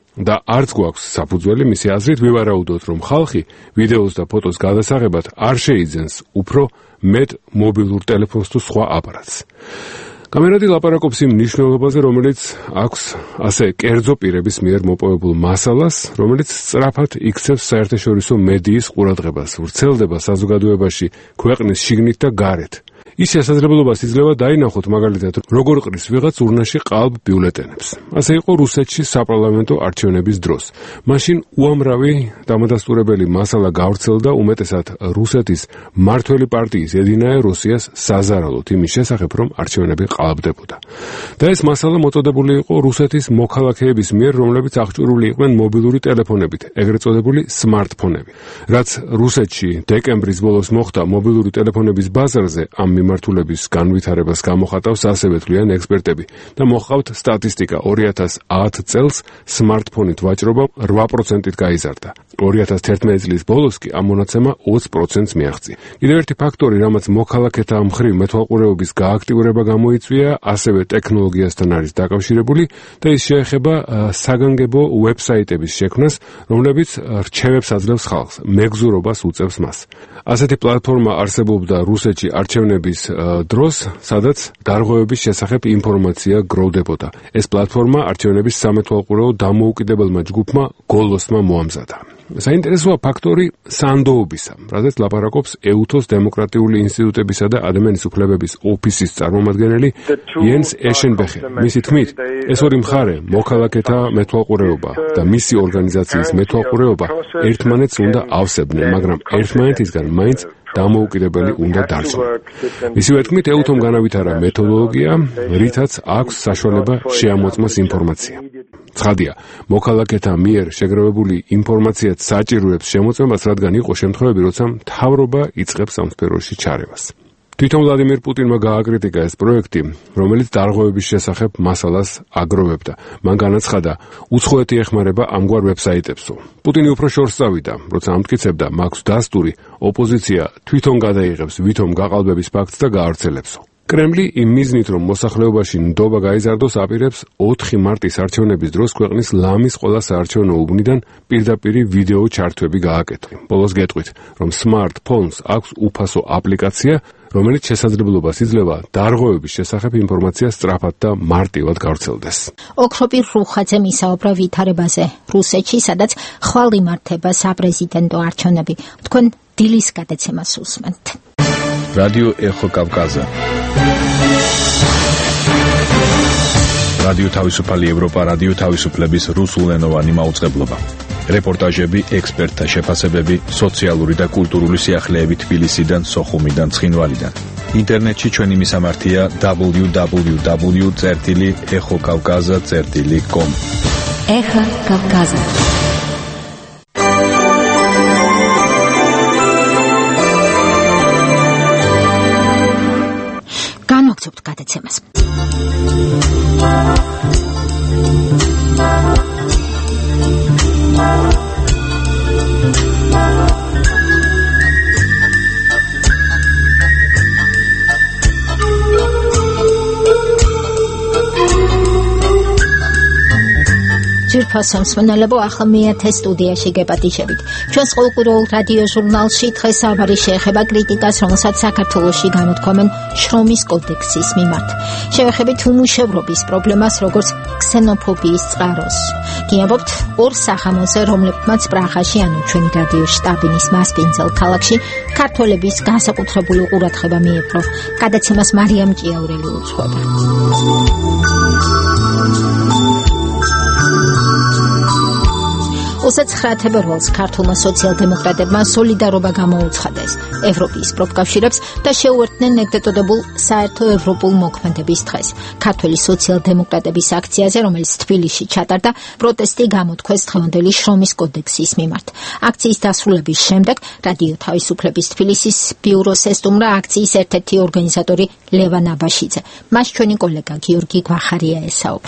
და არც გვაქვს საფუძველი მისი აზრით ვივარაუდოთ, რომ ხალხი ვიდეოს და ფოტოს გადასაღებად არ შეიძენს უფრო მეტ მობილურ ტელეფონს თუ სხვა აპარატს. კამერადი ლაპარაკობს იმ მნიშვნელობაზე, რომელიც აქვს ასე კერძო პირების მიერ მოპოვებულ მასალას, რომელიც სწრაფად იქცევს საერთაშორისო მედიის ყურადღებას, ვრცელდება საზოგადოებაში ქვეყნის შიგნით და გარეთ. ის შესაძლებლობას იძლევა დაინახოთ მაგალითად, როგორ ყრის ვიღაც ურნაში ყალბ ბიულეტენებს. ასე იყო რუსეთში საპარლამენტო არჩევნების დროს. მაშინ უამრავი დამადასტურებელი მასალა გავრცელდა უმეტესად რუსეთის მმართველი პარტიის ედინაე როსიას საზარალოდ იმის შესახებ, რომ არჩევნები ყალბდებოდა. და ეს მასალა მოწოდებული იყო რუსეთის მოქალაქეების მიერ, რომლებიც აღჭურვილი იყვნენ მობილური ტელეფონებით, ეგრეთ წოდებული სმარტფონები. რაც რუსეთში დეკემბრის ბოლოს მოხდა მობილური ტელეფონების ბაზარზე, ამ მიმართულების განვითარებას გამოხატავს ასევე თვლიან ექსპერტები და მოჰყავთ სტატისტიკა ორი ათას ათ წელს სმარტფონით ვაჭრობა რვა პროცენტით გაიზარდა. ორი ათას თერთმეტი წლის ბოლოს კი ამ მონაცემა ოცი პროცენტს მიაღწია. კიდევ ერთი ფაქტორი, რამაც მოქალაქეთა მხრივ მეთვალყურეობის გააქტიურება გამოიწვია, ასევე ტექნოლოგიასთან არის დაკავშირებული და ის შეეხება საგანგებო ვებსაიტების შექმნას, რომლებიც რჩევებს აძლევს ხალხს, მეგზურობას უწევს მას. ასეთი პლატფორმა არსებობდა რუსეთში არჩევნების დროს, სადაც დარღვევების შესახებ ინფორმაცია გროვდებოდა. ეს პლატფორმა არჩევნების სამეთვალყურეო დამოუკიდებელმა ჯგუფმა გოლოსმა მოამზადა. საინტერესოა ფაქტორი სანდოობისა, რადგან ლაპარაკობს ეუთოს დემოკრატიული ინსტიტუტებისა და ადამიანის უფლებების ოფისის წარმომადგენელი იენს ეშენბეხი. მისი თქმით, ეს ორი მხარე, მოქალაქეთა მეთვალყურეობა და მისი ორგანიზაციის მეთვალყურეობა ერთმანეთს უნდა ავსებდნენ, მაგრამ ერთმანეთისგან მაინც დამოუკიდებელი უნდა დარჩნენ. მისივე თქმით, ეუთომ განავითარა მეთოდოლოგია, რითაც აქვს საშუალება შეამოწმოს ინფორმაცია. ცხადია, მოქალაქეთა მიერ შეგროვებული ინფორმაციაც საჭიროებს შემოწმებას, რადგან იყო შემთხვევები, როცა მთავრობა იწყებს ამ სფეროში ჩარევას. თვითონ ვლადიმირ პუტინმა გააკრიტიკა ეს პროექტი, რომელიც დარღვევების შესახებ მასალას აგროვებდა. მან განაცხადა, უცხოეთი ეხმარება ამგვარ ვებსაიტებსო. პუტინი უფრო შორს წავიდა, როცა ამტკიცებდა, მაქვს დასტური, ოპოზიცია თვითონ გადაიღებს ვითომ გაყალბების ფაქტს და გაავრცელებსო. კრემლი იმ მიზნით, რომ მოსახლეობაში ნდობა გაიზარდოს, აპირებს ოთხი მარტის არჩევნების დროს ქვეყნის ლამის ყველა საარჩევნო უბნიდან პირდაპირი ვიდეო ჩართვები გააკეთა. ბოლოს გეტყვით, რომ smartphones აქვს უფასო აპლიკაცია, რომელიც შესაძლებლობას იძლევა დარღვევების შესახებ ინფორმაცია სწრაფად და მარტივად გავრცელდეს. ოქროპირ რუხაძე მისაუბრა ვითარებაზე რუსეთში, სადაც ხვალ იმართება საპრეზიდენტო არჩევნები. თქვენ დილის გადაცემას უსმენთ. რადიო ეხო კავკაზა. რადიო თავისუფალი ევროპა, რადიო თავისუფლების რუსულენოვანი მაუწყებლობა. რეპორტაჟები, ექსპერტთა შეფასებები, სოციალური და კულტურული სიახლეები თბილისიდან, სოხუმიდან, ცხინვალიდან. ინტერნეტში ჩვენი მისამართია დაბლიუ დაბლიუ დაბლიუ წერტილი ეხო კავკაზა წერტილი კომ. ეხო კავკაზა. განვაგრძობთ გადაცემას. ჯირფასო მსმენელებო, ახლა მეათე სტუდიაში გეპატიჟებით. ჩვენს ყოველკვირეულ რადიო ჟურნალში დღეს საუბარი შეეხება კრიტიკას, რომელსაც საქართველოში გამოთქვამენ შრომის კოდექსის მიმართ. შევეხებით უმუშევრობის პრობლემას, როგორც ქსენოფობიის წყაროს. გიამბობთ ორ სახამოზე, რომლებმაც პრაღაში, ანუ ჩვენი რადიო შტაბინის მასპინძელ ქალაქში ქართველების განსაკუთრებული ყურადღება მიიპყრო. გადაცემას მარიამ ჭიაურელი უძღვება. ოცდაცხრა თებერვალს ქართულმა სოციალ-დემოკრატებმა სოლიდარობა გამოუცხადეს ევროპის პროფკავშირებს და შეუერთდნენ ეგრეთ წოდებულ საერთო ევროპულ მოქმედების დღეს. ქართული სოციალ-დემოკრატების აქციაზე, რომელიც თბილისში ჩატარდა, პროტესტი გამოთქვეს დღევანდელი შრომის კოდექსის მიმართ. აქციის დასრულების შემდეგ რადიო თავისუფლების თბილისის ბიუროს ესტუმრა აქციის ერთ-ერთი ორგანიზატორი ლევან აბაშიძე. მას ჩვენი კოლეგა გიორგი გვახარია ესაუბრა.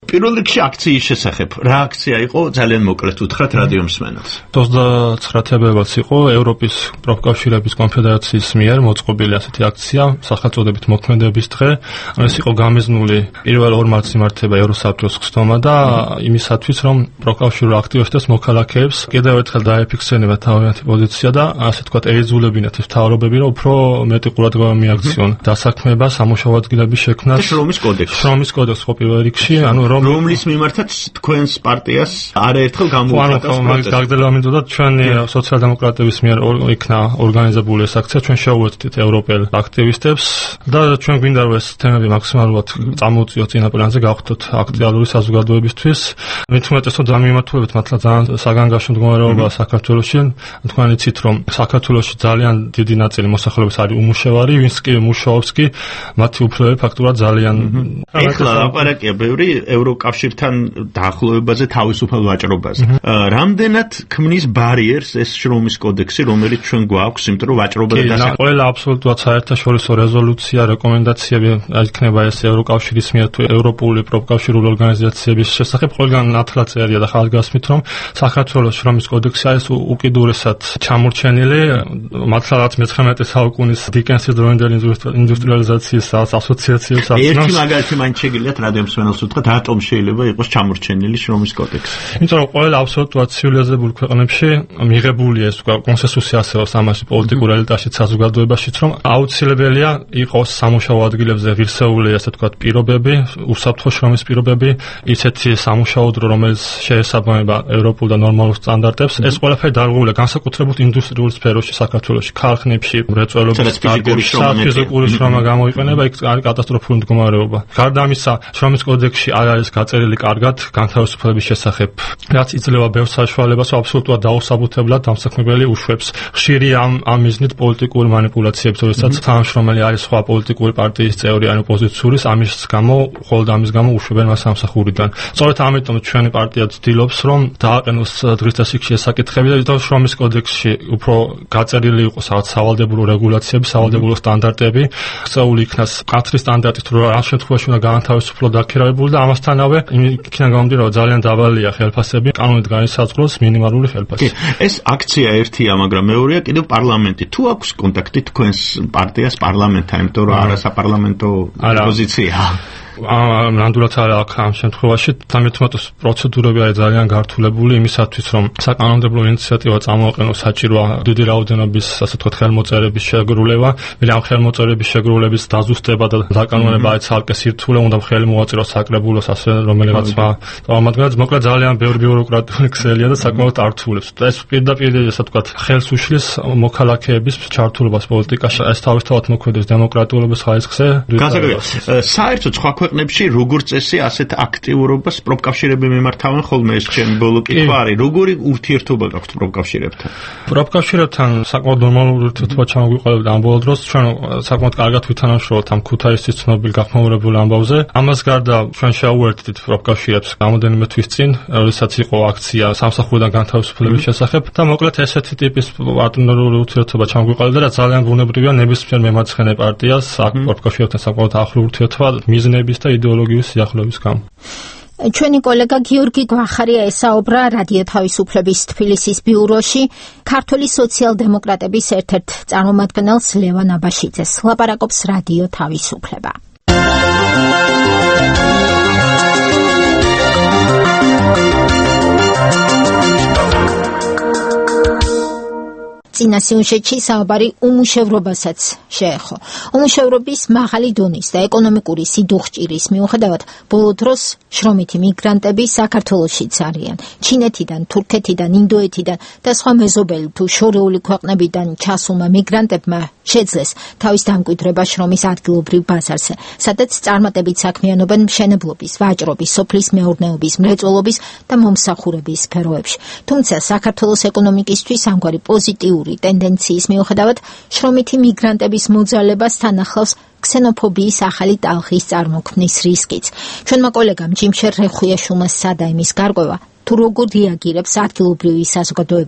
პირველ რიგში აქციის შესახებ რა აქცია იყო ძალიან მოკლედ უთხრათ რადიო მსმენელს. ოცდაათი თებერვალს იყო ევროპის პროფკავშირების კონფედერაციის მიერ მოწყობილი ასეთი აქცია სახელწოდებით მოქმედების დღე. ეს იყო გამიზნული პირველ ორ მარტს იმართება ევროსაბჭოს ხსოვნა და იმისათვის რომ პროფკავშირულ აქტივისტებს მოქალაქეებს კიდევ ერთხელ დაეფიქსირება თავიანთი პოზიცია და ასე ვთქვათ ეიძულებინათ ეს მთავრობები რომ უფრო მეტი ყურადღება მიაქციონ დასაქმება სამუშაო ადგილების შექმნას შრომის კოდექსს შრომის კოდექსს ხო პირველ რიგში ანუ რომლის მიმართაც თქვენს პარტიას არაერთხელ გამოუხატავს პროტესტი. მაგის გაგრძელება მინდოდა ჩვენი სოციალ-დემოკრატების მიერ იქნა ორგანიზებული ეს აქცია, ჩვენ შევუერთდით ევროპელ აქტივისტებს და ჩვენ გვინდა რომ ეს თემები მაქსიმალურად წამოუწიოთ წინა პლანზე, გავხდოთ აქტუალური საზოგადოებისთვის. მით უმეტესად დამიმართულებით მართლა ძალიან საგანგაშო მდგომარეობაა საქართველოში. თქვენ იცით რომ საქართველოში ძალიან დიდი ნაწილი მოსახლეობის არის უმუშევარი, ვინც კი მუშაობს კი მათი უფლებები ფაქტურად ძალიან ეხლა ლაპარაკია ბევრი ევროკავშირთან დაახლოებაზე, თავისუფალ ვაჭრობაზე. რამდენად ქმნის ბარიერს ეს შრომის კოდექსი, რომელიც ჩვენ გვაქვს, იმიტომ რომ ვაჭრობა და დასაქმება. ყველა აბსოლუტურად საერთაშორისო რეზოლუცია, რეკომენდაციები იქნება ეს ევროკავშირის მიერ თუ ევროპული პროფკავშირული ორგანიზაციების შესახებ, ყველგან ნათლად წერია და ხალხგასმით რომ საქართველოს შრომის კოდექსი არის უკიდურესად ჩამორჩენილი, მართლაც მეცხრამეტე საუკუნის დიკენსის დროინდელი ინდუსტრიალიზაციის ასოციაციებს აწნავს. ერთი მაგალითი მაინც შეგიძლიათ რადიო მსმენელს უთხრათ, რატომ შეიძლება იყოს ჩამორჩენილი შრომის კოდექსი. იმიტომ რომ ყველა აბსოლუტურად ცივილიზებულ ქვეყნებში მიღებულია ეს კონსენსუსი არსებობს ამაში პოლიტიკურ ელიტაში, საზოგადოებაშიც, რომ აუცილებელია იყოს სამუშაო ადგილებზე ღირსეული, ასე ვთქვათ, პირობები, უსაფრთხო შრომის პირობები, ისეთი სამუშაო დრო, რომელიც შეესაბამება ევროპულ და ნორმალურ სტანდარტებს. ეს ყველაფერი დარღვეულია განსაკუთრებულად ინდუსტრიულ სფეროში საქართველოში, ქარხნებში, მრეწველობის ფიზიკური შრომა გამოიყენება, იქ არის კატასტროფული მდგომარეობა. გარდა ამისა, შრომის კოდექსში არ არის გაწერილი კარგად განთავისუფლების შესახებ, რაც იძლევა ბევრ საშუალებას, აბსოლუტურად დაუსაბუთებლად დამსაქმებელი უშვებს. ხშირია ამ ამ მიზნით პოლიტიკური манипуляციებს, როდესაც თანამშრომელი არის სხვა პოლიტიკური პარტიის წევრი ან ოპოზიციური, ამის გამო, მხოლოდ ამის გამო უშვებენ მას სამსახურიდან. სწორედ ამიტომ ჩვენი პარტია ცდილობს, რომ დააყენოს დღის წესრიგში ეს საკითხები და თვითონ შრომის კოდექსში უფრო გაწერილი იყოს რაღაც სავალდებულო რეგულაციები, სავალდებულო სტანდარტები, ხსეული იქნას მკაცრი სტანდარტით, რომ რა შემთხვევაში უნდა გაანთავისუფლო დაქირავებული და ამასთანავე იქიდან გამომდინარე ძალიან დაბალია ხელფასები, კანონით განისაზღვროს მინიმალური ხელფასი. ეს აქცია ერთია, მაგრამ მეორეა კიდევ პარლამენტი. თუ აქვს კონტაქტი თქვენს პარტიას პარლამენტთან, იმიტომ რომ არასაპარლამენტო ოპოზიციაა. ნამდვილად არა აქ ამ შემთხვევაში თამეთმეტოს პროცედურები არის ძალიან გართულებული იმისათვის რომ საკანონმდებლო ინიციატივა წამოაყენოს საჭიროა დიდი რაოდენობის ასე ვთქვათ ხელმოწერების შეგრულება, მე ამ ხელმოწერების შეგრულების დაზუსტება და დაკანონება არის ცალკე სირთულე, უნდა ხელი მოაწეროს საკრებულოს ასე რომელიღაცა წარმოგადგენს, მოკლედ ძალიან ბევრი ბიუროკრატიული ქსელია და საკმაოდ ართულებს. ეს პირდაპირ ასე ვთქვათ ხელს უშლის მოქალაქეების ჩართულობას პოლიტიკაში, ეს თავისთავად მოქმედებს დემოკრატიულობის ხარისხზე. განსაკუთრებით საერთოდ სხვა ქვეყნებში როგორც წესი ასეთ აქტიურობას პროფკავშირები მიმართავენ ხოლმე, ეს ჩემი ბოლო კითხვა არის, როგორი ურთიერთობა გაქვთ პროფკავშირებთან? პროფკავშირებთან საკმაოდ ნორმალური ურთიერთობა ჩამოგვიყალიბდა ამ ბოლო დროს, ჩვენ საკმაოდ კარგად ვითანამშრომლობთ ამ ქუთაისის ცნობილ გახმაურებულ ამბავზე. ამას გარდა ჩვენ შევუერთდით პროფკავშირებს რამოდენიმე თვის წინ, როდესაც იყო აქცია სამსახურიდან განთავისუფლების შესახებ და მოკლედ ესეთი ტიპის პარტნიორული ურთიერთობა ჩამოგვიყალიბდა და ძალიან ბუნებრივია ნებისმიერ მემარცხენე პარტიას აქ პროფკავშირებთან საკმაოდ ახლო ურთიერთობა მიზნების და იდეოლოგიის სიახლოვეს გამო. ჩვენი კოლეგა გიორგი გვახარია ესაუბრა რადიო თავისუფლების თბილისის ბიუროში ქართული სოციალ-დემოკრატების ერთ-ერთ წარმომადგენელს ლევან აბაშიძეს. ლაპარაკობს რადიო თავისუფლება. წინა სიუჟეტში საუბარი უმუშევრობასაც შეეხო. უმუშევრობის მაღალი დონის და ეკონომიკური სიდუხჭირის მიუხედავად ბოლო დროს შრომითი მიგრანტები საქართველოშიც არიან. ჩინეთიდან, თურქეთიდან, ინდოეთიდან და სხვა მეზობელი თუ შორეული ქვეყნებიდან ჩასულმა მიგრანტებმა შეძლეს თავის დამკვიდრება შრომის ადგილობრივ ბაზარზე, სადაც წარმატებით საქმიანობენ მშენებლობის, ვაჭრობის, სოფლის მეურნეობის, მრეწველობის და მომსახურების სფეროებში. თუმცა საქართველოს ეკონომიკისთვის ამგვარი პოზიტიური ტენდენციის მიუხედავად შრომითი მიგრანტების მოძრაობას თან ახლავს ქსენოფობიის ახალი ტალღის წარმოქმნის რისკიც. ჩვენმა კოლეგამ ჯიმშერ რეხუიაშვილმა სცადა იმის გარკვევა, თუ როგორ რეაგირებს ადგილობრივი საზოგადოება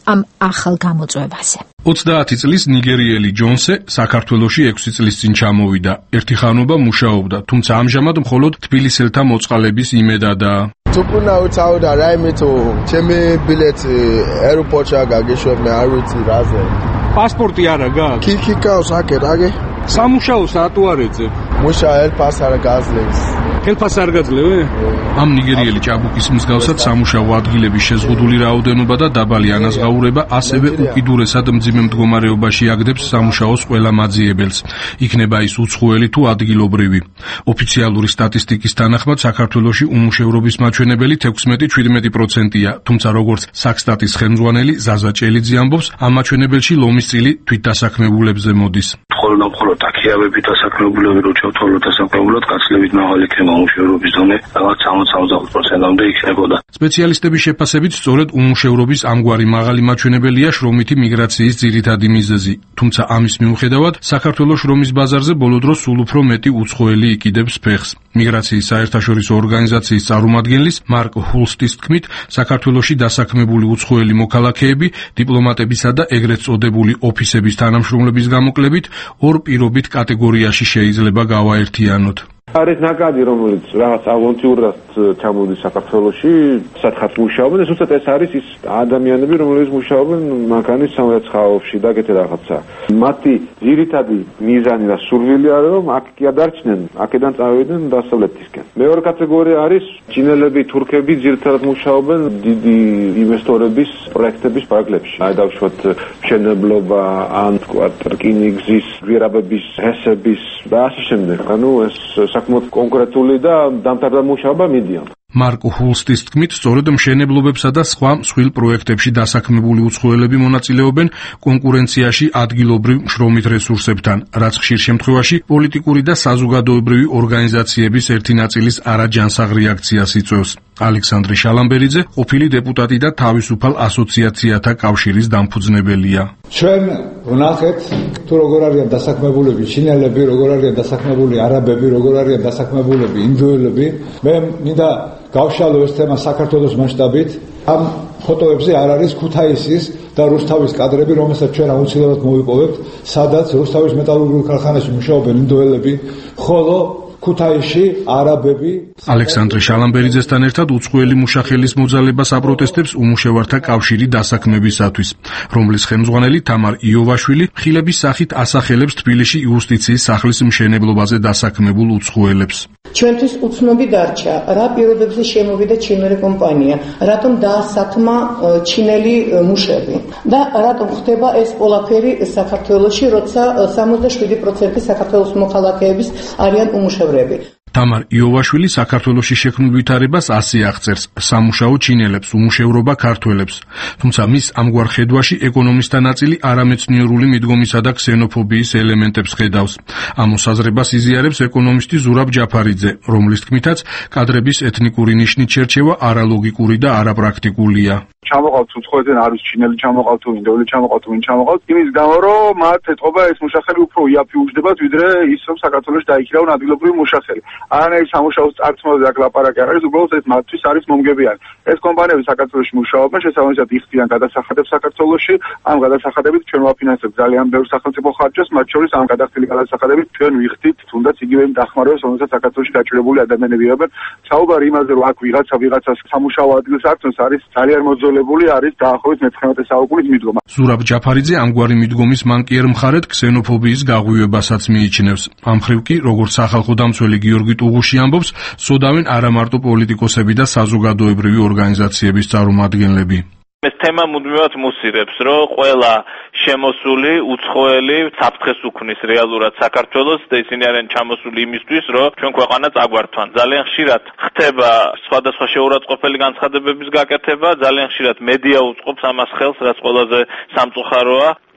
ამ ახალ გამოწვევაზე. ოცდაათი წლის ნიგერიელი ჯონსე საქართველოში ექვსი წლის წინ ჩამოვიდა. ერთი ხანობა მუშაობდა, თუმცა ამჟამად მხოლოდ თბილისელთა მოწყალების იმედადაა. Tukuna utauda raime to ჩემი ბილეთი აეროპორტში გაგეშვებმე არ ვიცი რაზე. პასპორტი არა გაქვს? კი კი გავს აკე რაგე. სამუშაო საათო არ ეძებ? მუშა ელფას არ გაძლევს. ელფას არ გაძლევე? ამ ნიგერიელი ჭაბუკის მსგავსად სამუშაო ადგილების შეზღუდული რაოდენობა და დაბალი ანაზღაურება ასევე უკიდურესად მძიმე მდგომარეობაში აგდებს სამუშაოს ყველა მაძიებელს. იქნება ის უცხოელი თუ ადგილობრივი. ოფიციალური სტატისტიკის თანახმად საქართველოში უმუშევრობის მაჩვენებელი ექვსმეტი შვიდმეტი პროცენტია, თუმცა როგორც საქსტატის ხელმძღვანელი ზაზა ჭელიძე ამბობს, ამ მაჩვენებელში ლომის წილი თვითდასაქმებულებზე მოდის. მხოლოდ მხოლოდ აქიავებით დასაქმებულები რო ჩავთვალოთ დასაქმებულად გაცლებით მაღალი იქნება უმუშევრობის დონე, რაღაც სამოცდა სამოცდაოთხ პროცენტამდე იქნებოდა. სპეციალისტების შეფასებით, სწორედ უმუშევრობის ამგვარი მაღალი მაჩვენებელია შრომითი მიგრაციის ძირითადი მიზეზი. თუმცა ამის მიუხედავად, საქართველოს შრომის ბაზარზე ბოლო დროს სულ უფრო მეტი უცხოელი იკიდებს ფეხს. მიგრაციის საერთაშორისო ორგანიზაციის წარმომადგენლის მარკ ჰულსტის თქმით, საქართველოში დასაქმებული უცხოელი მოქალაქეები დიპლომატებისა და ეგრეთ წოდებული ოფისების თანამშრომლების გამოკლებით ორ პირობით კატეგორიაში შეიძლება გავაერთიანოთ. არის ნაკადი, რომელიც რაღაც ავონტიურად ჩამოვიდეს საქართველოში, სათხაც მუშაობენ, ეს უცებ ეს არის ის ადამიანები, რომლებიც მუშაობენ მანქანის სამრეცხაობში და ეგეთი რაღაცა. მათი ძირითადი მიზანი და სურვილი არის, რომ აქ კი ადარჩნენ, აქედან წავიდნენ დასავლეთისკენ. მეორე კატეგორია არის ჩინელები, თურქები, ძირითადად მუშაობენ დიდი ინვესტორების პროექტების პარკლებში. აი დავუშვათ მშენებლობა, ან თქვა რკინიგზის, გვირაბების, ჰესების და ასე შემდეგ. ანუ ეს საკმაოდ კონკრეტული და დამთავრდა მუშაობა მიდიან. მარკ ჰულსტის თქმით, სწორედ მშენებლობებსა და სხვა მსხვილ პროექტებში დასაქმებული უცხოელები მონაწილეობენ კონკურენციაში ადგილობრივ შრომით რესურსებთან, რაც ხშირ შემთხვევაში პოლიტიკური და საზოგადოებრივი ორგანიზაციების ერთი ნაწილის არაჯანსაღ რეაქციას იწვევს. ალექსანდრე შალამბერიძე, ყოფილი დეპუტატი და თავისუფალ ასოციაციათა კავშირის დამფუძნებელია. ჩვენ ვნახეთ, თუ როგორ არიან დასაქმებულები ჩინელები, როგორ არიან დასაქმებული არაბები, როგორ არიან დასაქმებულები ინდოელები. მე მინდა გავშალო ეს თემა საქართველოს მასშტაბით. ამ ფოტოებზე არ არის ქუთაისის და რუსთავის კადრები, რომელსაც ჩვენ აუცილებლად მოვიპოვებთ, სადაც რუსთავის მეტალურგიულ ქარხანაში მუშაობენ ინდოელები, ხოლო ქუთაისში არაბები. ალექსანდრე შალამბერიძესთან ერთად უცხოელი მუშახელის მოძალებას აპროტესტებს უმუშევართა კავშირი დასაქმებისათვის, რომლის ხელმძღვანელი თამარ იოვაშვილი ხილების სახით ასახელებს თბილისში იუსტიციის სახლის მშენებლობაზე დასაქმებულ უცხოელებს. ჩვენთვის უცნობი დარჩა, რა პირობებზე შემოვიდა ჩინელი კომპანია, რატომ დაასაქმა ჩინელი მუშები და რატომ ხდება ეს ყველაფერი საქართველოში, როცა სამოცდა შვიდი პროცენტი საქართველოს მოქალაქეების არიან უმუშევრები. თამარ იოვაშვილი საქართველოში შექმნილ ვითარებას ასე აღწერს: სამუშაო ჩინელებს, უმუშევრობა ქართველებს. თუმცა მის ამგვარ ხედვაში ეკონომისტთა ნაწილი არამეცნიერული მიდგომისა და ქსენოფობიის ელემენტებს ხედავს. ამ მოსაზრებას იზიარებს ეკონომისტი ზურაბ ჯაფარიძე, რომლის თქმითაც კადრების ეთნიკური ნიშნით შერჩევა არალოგიკური და არაპრაქტიკულია. ჩამოყავთ უცხოეთიდან არის ჩინელი ჩამოყავთ თუ ინდოელი ჩამოყავთ თუ ვინ ჩამოყავთ იმის გამო რომ მათ ეთყობა ეს მუშახელი უფრო იაფი უჯდებათ ვიდრე ის რომ საქართველოში დაიქირავენ ადგილობრივი მუშახელი არანაირი სამუშაოს წარწმუნებაზე აქ ლაპარაკი არ არის უბრალოდ ეს მათთვის არის მომგებიანი ეს კომპანიები საქართველოში მუშაობენ შესაბამისად იხდიან გადასახადებს საქართველოში ამ გადასახადებით ჩვენ ვაფინანსებთ ძალიან ბევრ სახელმწიფო ხარჯებს მათ შორის ამ გადახდილი გადასახადებით ჩვენ ვიხდით თუნდაც იგივე დახმარებას რომელსაც საქართველოში გაჭირებული ადამიანები იღებენ საუბარი იმაზე რომ აქ ვიღაცა ვიღაცას სამუშაო ადგილს არწმუნს არის ძალიან მოძოლ არის დაახლოებით მეცხრამეტე საუკუნის მიდგომა. ზურაბ ჯაფარიძე ამგვარი მიდგომის მანკიერ მხარედ ქსენოფობიის გაღვივებასაც მიიჩნევს. ამ მხრივ კი, როგორც სახალხო დამცველი გიორგი ტუღუში ამბობს, სოდავენ არა მარტო პოლიტიკოსები და საზოგადოებრივი ორგანიზაციების წარმომადგენლები. ეს თემა მუდმივად მუსირებს, რომ ყველა შემოსული უცხოელი საფრთხეს უქმნის რეალურად საქართველოს და ისინი არიან ჩამოსული იმისთვის, რომ ჩვენ ქვეყანა წაგვართვან. ძალიან ხშირად ხდება სხვადასხვა შეურაცხყოფელი განცხადებების გაკეთება, ძალიან ხშირად მედია უწყობს ამას ხელს, რაც ყველაზე სამწუხაროა.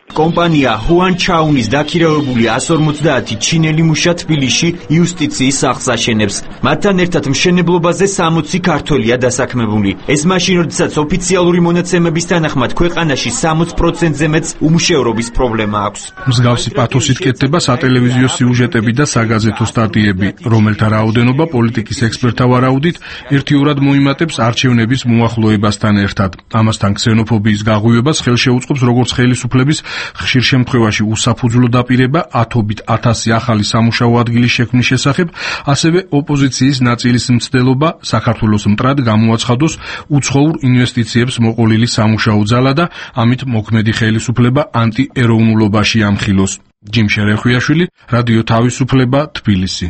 კომპანია ჰუანჩაუნის დაქირავებული εκατს ორმოცდაათი ჩინელი მუშა თბილისში იუსტიციის სახლს აშენებს. მათთან ერთად მშენებლობაზე სამოცი ქართველია დასაქმებული. ეს მაშინ, როდესაც ოფიციალური მონაცემების თანახმად ქვეყანაში სამოცი პროცენტზე მეტ უმუშევრობის პრობლემა აქვს. მსგავსი პათოსით კეთდება სატელევიზიო სიუჟეტები და საგაზეთო სტატიები, რომელთა რაოდენობა პოლიტიკის ექსპერტთა ვარაუდით ერთიურად მოიმატებს არჩევნების მოახლოებასთან ერთად. ამასთან ქსენოფობიის გაღვივებას ხელშეუწყობს როგორც ხელისუფლების ხშირ შემთხვევაში უსაფუძვლო დაპირება ათობით ათასი ახალი სამუშაო ადგილის შექმნის შესახებ, ასევე ოპოზიციის ნაწილის მცდელობა საქართველოს მტრად გამოაცხადოს უცხოურ ინვესტიციებს მოყოლილი სამუშაო ძალა და ამით მოქმედი ხელისუფლება ანტიეროვნულობაში ამხილოს. ჯიმ შერეხვიაშვილი, რადიო თავისუფლება, თბილისი.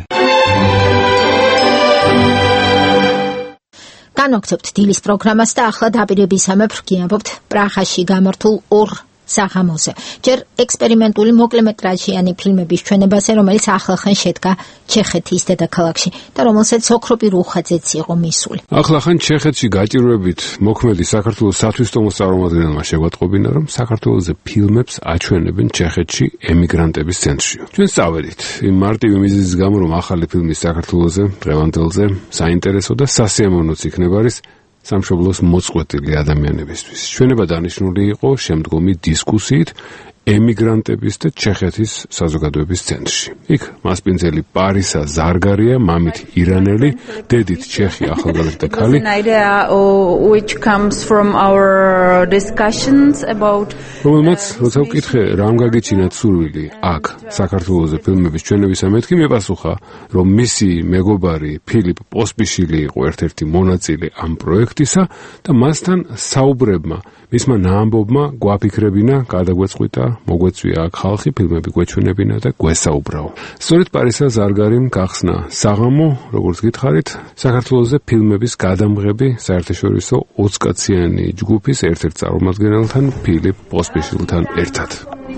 განვაგრძობთ დილის პროგრამას და ახლა დაპირებისამებრ გიამბობთ პრაღაში გამართულ ორ საღამოზე. ჯერ ექსპერიმენტული მოკლემეტრაჟიანი ფილმების ჩვენებაზე, რომელიც ახლახან შედგა ჩეხეთის დედაქალაქში და რომელსაც ოქროპი რუხაძეც იყო მისული. ახლახან ჩეხეთში გაჭირვებით მოქმედი საქართველოს სათვისტომოს წარმომადგენელმა შეგვატყობინა, რომ საქართველოზე ფილმებს აჩვენებენ ჩეხეთში ემიგრანტების ცენტრში. ჩვენ წავედით იმ მარტივი მიზეზის გამო, რომ ახალი ფილმი საქართველოზე დღევანდელზე საინტერესო და სასიამოვნოც იქნება არის სამშობლოს მოწყვეტილი ადამიანებისთვის. ჩვენება დანიშნული იყო შემდგომი დისკუსიით ემიგრანტების და ჩეხეთის საზოგადოების ცენტრში. იქ მასპინძელი პარისა ზარგარია, მამით ირანელი, დედით ჩეხი ახალგაზრდა ქალი. რომელმაც როცა ვკითხე რამ გაგიჩინათ სურვილი აქ საქართველოზე ფილმების ჩვენებისა, მეთქი მეპასუხა, რომ მისი მეგობარი ფილიპ პოსპიშილი იყო ერთ-ერთი მონაწილე ამ პროექტისა და მასთან საუბრებმა მისმა ნაამბობმა გვაფიქრებინა, გადაგვეწყვიტა, მოგვეწვია აქ ხალხი, ფილმები გვეჩვენებინა და გვესაუბრაო. სწორედ პარისა ზარგარიმ გახსნა საღამო, როგორც გითხარით, საქართველოზე ფილმების გადამღები საერთაშორისო ოცკაციანი ჯგუფის ერთ-ერთ წარმომადგენელთან, ფილიპ პოსპიშილთან ერთად.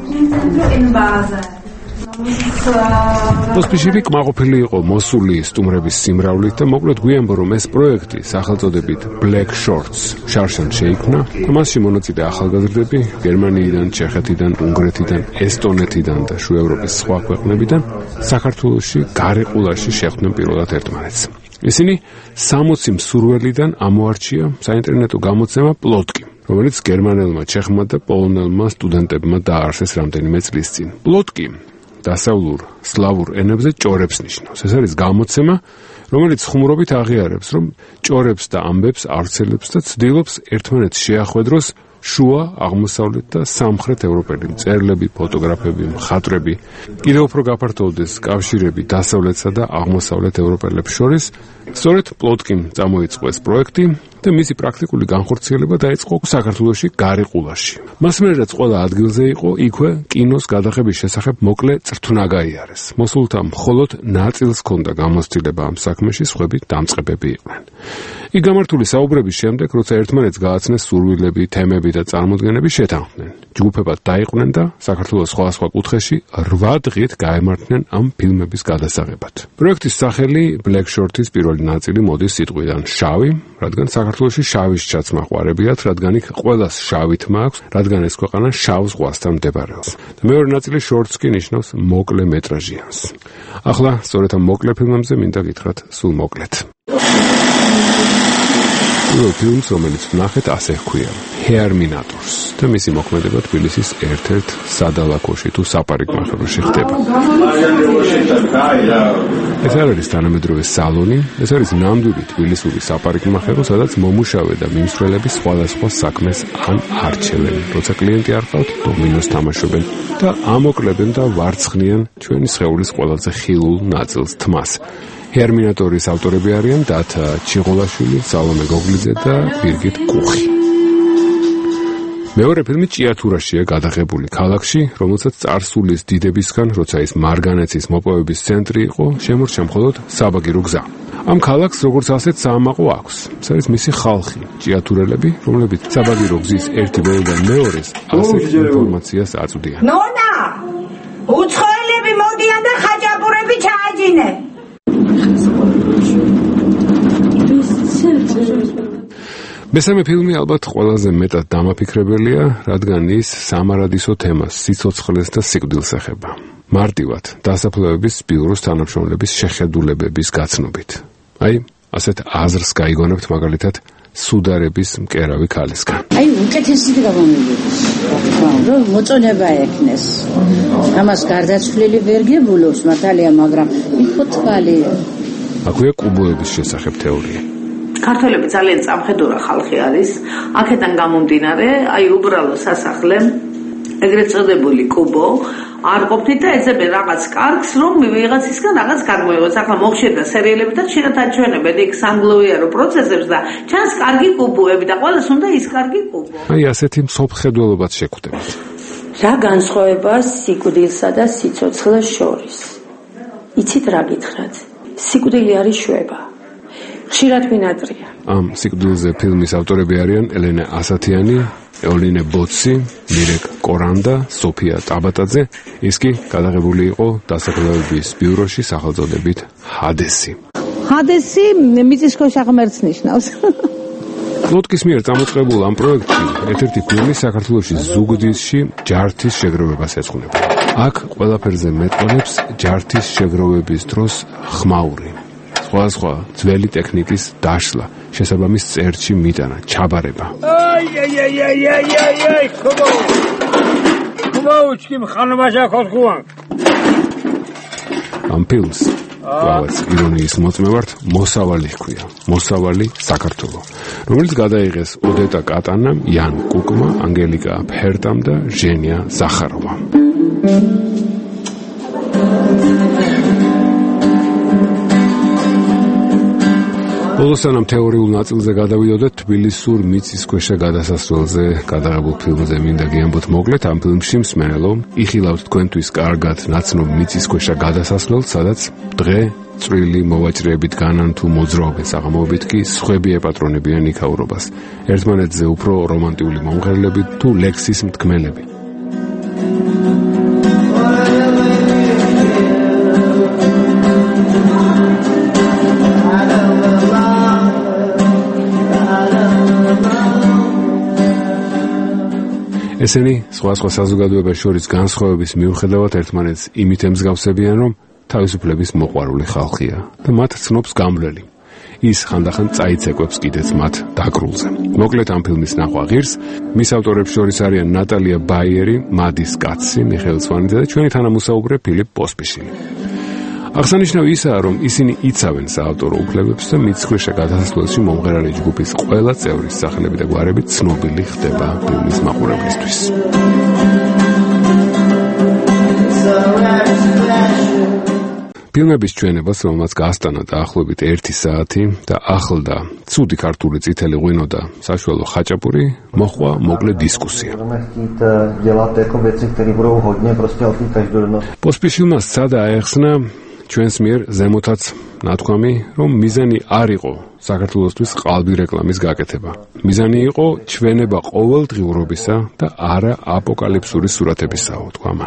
პოსპიშილი კმაყოფილი იყო მოსული სტუმრების სიმრავლით და მოკლედ გვიამბო, რომ ეს პროექტი სახელწოდებით Black Shorts შარშან შეიქმნა და მასში მონაწილე ახალგაზრდები გერმანიიდან, ჩეხეთიდან, უნგრეთიდან, ესტონეთიდან და შუა ევროპის სხვა ქვეყნებიდან საქართველოში გარეყულაში შეხვდნენ პირველად ერთმანეთს. ისინი სამოცი მსურველიდან ამოარჩია საინტერნეტო გამოცემა პლოტკი, რომელიც გერმანელმა, ჩეხმა და პოლონელმა სტუდენტებმა დააარსეს რამდენიმე წლის წინ. პლოტკი დასავლურ სლავურ ენებზე ჭორებს ნიშნავს. ეს არის გამოცემა, რომელიც ხუმრობით აღიარებს, რომ ჭორებს და ამბებს ავრცელებს და ცდილობს ერთმანეთს შეახვედროს შუა, აღმოსავლეთ და სამხრეთ ევროპელი მწერლები, ფოტოგრაფები, მხატვრები. კიდევ უფრო გაფართოვდეს კავშირები დასავლეთსა და აღმოსავლეთ ევროპელებს შორის. სწორედ პლოტკიმ წამოიწყო ეს პროექტი და მისი პრაქტიკული განხორციელება დაიწყო საქართველოში გარეყულაში. მას მერეც ყველა ადგილზე იყო, იქვე კინოს გადაღების შესახებ მოკლე წრთნა გაიარეს. მოსულთა მხოლოდ ნაწილს ჰქონდა გამოცდილება ამ საქმეში, სხვები დამწყებები იყვნენ. იქ გამართული საუბრების შემდეგ, როცა ერთმანეთს გააცნეს სურვილები, თემები და წარმოდგენები, შეთანხმდნენ. ჯგუფებად დაიყვნენ და საქართველოს სხვადასხვა კუთხეში რვა დღით გაემართნენ ამ ფილმების გადასაღებად. პროექტის სახელი Black Shorts-ის პირველი ნაწილი მოდის სიტყვიდან შავი, რადგან საქართველოში შავის ჩაცმა ყვარებიათ, რადგან იქ ყველას შავი თმა აქვს, რადგან ეს ქვეყანა შავ ზღვასთან მდებარეობს. და მეორე ნაწილი shorts კი ნიშნავს მოკლე მეტრაჟიანს. ახლა სწორედ ამ მოკლე ფილმებზე მინდა გითხრათ სულ მოკლედ. პირველ ფილმს, რომელიც ვნახეთ, ასე ჰქვია Herminators და მისი მოქმედება თბილისის ერთ-ერთ სადალაქოში თუ საპარიკმახეროში ხდება. ეს არ არის თანამედროვე სალონი, ეს არის ნამდვილი თბილისური საპარიკმახერო, სადაც მომუშავე და მიმსვლელები სხვადასხვა საქმეს ან არჩევენ. როცა კლიენტი არ ყავთ, დომინოს თამაშობენ და ამოკლებენ და ვარცხნიან ჩვენი სხეულის ყველაზე ხილულ ნაწილს, თმას. Herminators ავტორები არიან დათა ჩიღოლაშვილი, სალომე გოგლიძე და ბირგიტ კუხი. მეორე ფილმი ჭიათურაშია გადაღებული ქალაქში, რომელსაც წარსულის დიდებისგან, როცა ის მარგანეცის მოპოვების ცენტრი იყო, შემორჩა მხოლოდ საბაგირო გზა. ამ ქალაქს როგორც ასეთ საამაყო აქვს. ეს არის მისი ხალხი, ჭიათურელები, რომლებიც საბაგირო გზის ერთი ბოლოდან მეორეს ასეთ ინფორმაციას აწვდიან. ნონა! უცხოელები მოდიან და ხაჭაპურები ჩააჯინე. მესამე ფილმი ალბათ ყველაზე მეტად დამაფიქრებელია, რადგან ის სამარადისო თემას, სიცოცხლეს და სიკვდილს ეხება. მარტივად დასაფლავების ბიუროს თანამშრომლების შეხედულებების გაცნობით. აი, ასეთ აზრს გაიგონებთ მაგალითად სუდარების მკერავი ქალისგან. აი, უკეთესი გამომიგებს. რომ მოწონება ექნეს. ამას გარდაცვლილი ვერ გებულობს მართალია, მაგრამ იქო თვალი. აქვეა კუბოების შესახებ თეორია. ქართველები ძალიან წამხედურა ხალხი არის. აქედან გამომდინარე, აი უბრალო სასახლე, ეგრეთ წოდებული კუბო არ ყოფნით და ეძებენ რაღაც კარგს, რომ ვიღაცისგან რაღაც გადმოიღოს. ახლა მოხშირდა სერიალები და ხშირად აჩვენებენ იქ სამგლოვიარო პროცესებს და ჩანს კარგი კუბოები და ყველას უნდა ის კარგი კუბო. აი ასეთი მსოფლმხედველობაც შეგხვდებათ. რა განსხვავება სიკვდილსა და სიცოცხლეს შორის? იცით რა გითხრათ? სიკვდილი არის შვება. ხშირად მინატრია. ამ სიკვდილზე ფილმის ავტორები არიან ელენა ასათიანი, ეოლინე ბოცი, მირეკ კორანდა, სოფია ტაბატაძე. ის კი გადაღებული იყო დასაფლავების ბიუროში სახელწოდებით ჰადესი. ჰადესი მიწისქვეშა ღმერთს ნიშნავს. პლოტკის მიერ წამოწყებულ ამ პროექტში ერთ-ერთი ფილმი საქართველოში ზუგდიდში ჯართის შეგროვებას ეძღვნება. აქ ყველაფერზე მეტყოლებს ჯართის შეგროვების დროს ხმაური. სხვა ძველი ტექნიკის დაშლა, შესაბამის წერტში მიტანა, ჩაბარება. აი აი აი აი აი აი აი ხმო. ხმოუჩკი ხანმაშა ხოთქუან. ამ ფილმს ყავაც ირონიის მოწმევართ მოსავალი ჰქვია. მოსავალი საქართველო, რომელიც გადაიღეს ოდეტა კატანამ, იან კუკმა, ანგელიკა ფერტამ და ჟენია ზახაროვამ. ბოლოსანამ თეორიულ ნაწილზე გადავიდოდეთ, თბილისურ მიწისქვეშა გადასასვლელზე გადაღებულ ფილმზე მინდა გიამბოთ მოკლედ. ამ ფილმში მსმენელო იხილავთ თქვენთვის კარგად ნაცნობ მიწისქვეშა გადასასვლელს, სადაც დღე წვრილი მოვაჭრეებით განან თუ მოძრაობენ, საღამოობით კი სხვები ეპატრონებიან იქაურობას, ერთმანეთზე უფრო რომანტიული მომღერლებით თუ ლექსის მთქმელები. ესენი სხვა-სხვა საზოგადოებას შორის განსხვავების მიუხედავად ერთმანეთს იმით ემსგავსებიან, რომ თავისუფლების მოყვარული ხალხია და მათ ცნობს გამვლელი. ის ხანდახან წაიცეკვებს კიდეც მათ დაკრულზე. მოკლედ ამ ფილმის ნახვა ღირს. მის ავტორებს შორის არიან ნატალია ბაიერი, მადის კაცი, მიხეილ სვანიძე და ჩვენი თანამოსაუბრე ფილიპ პოსპიშილი. აღსანიშნავი ისაა, რომ ისინი იცავენ საავტორო უფლებებს და მიწისქვეშა გადასასვლელში მომღერალი ჯგუფის ყველა წევრის სახელები და გვარები ცნობილი ხდება ფილმის მაყურებლისთვის. ფილმების ჩვენებას, რომელმაც გასტანა დაახლოებით ერთი საათი და ახლდა ცუდი ქართული წითელი ღვინო და საშუალო ხაჭაპური, მოჰყვა მოკლე დისკუსია. პოსპიშილმა სცადა აეხსნა ჩვენს მიერ ზემოთაც ნათქვამი, რომ მიზანი არ იყო საქართველოსთვის ყალბი რეკლამის გაკეთება. მიზანი იყო ჩვენება ყოველდღიურობისა და არა აპოკალიფსური სურათებისაო, თქვა მან.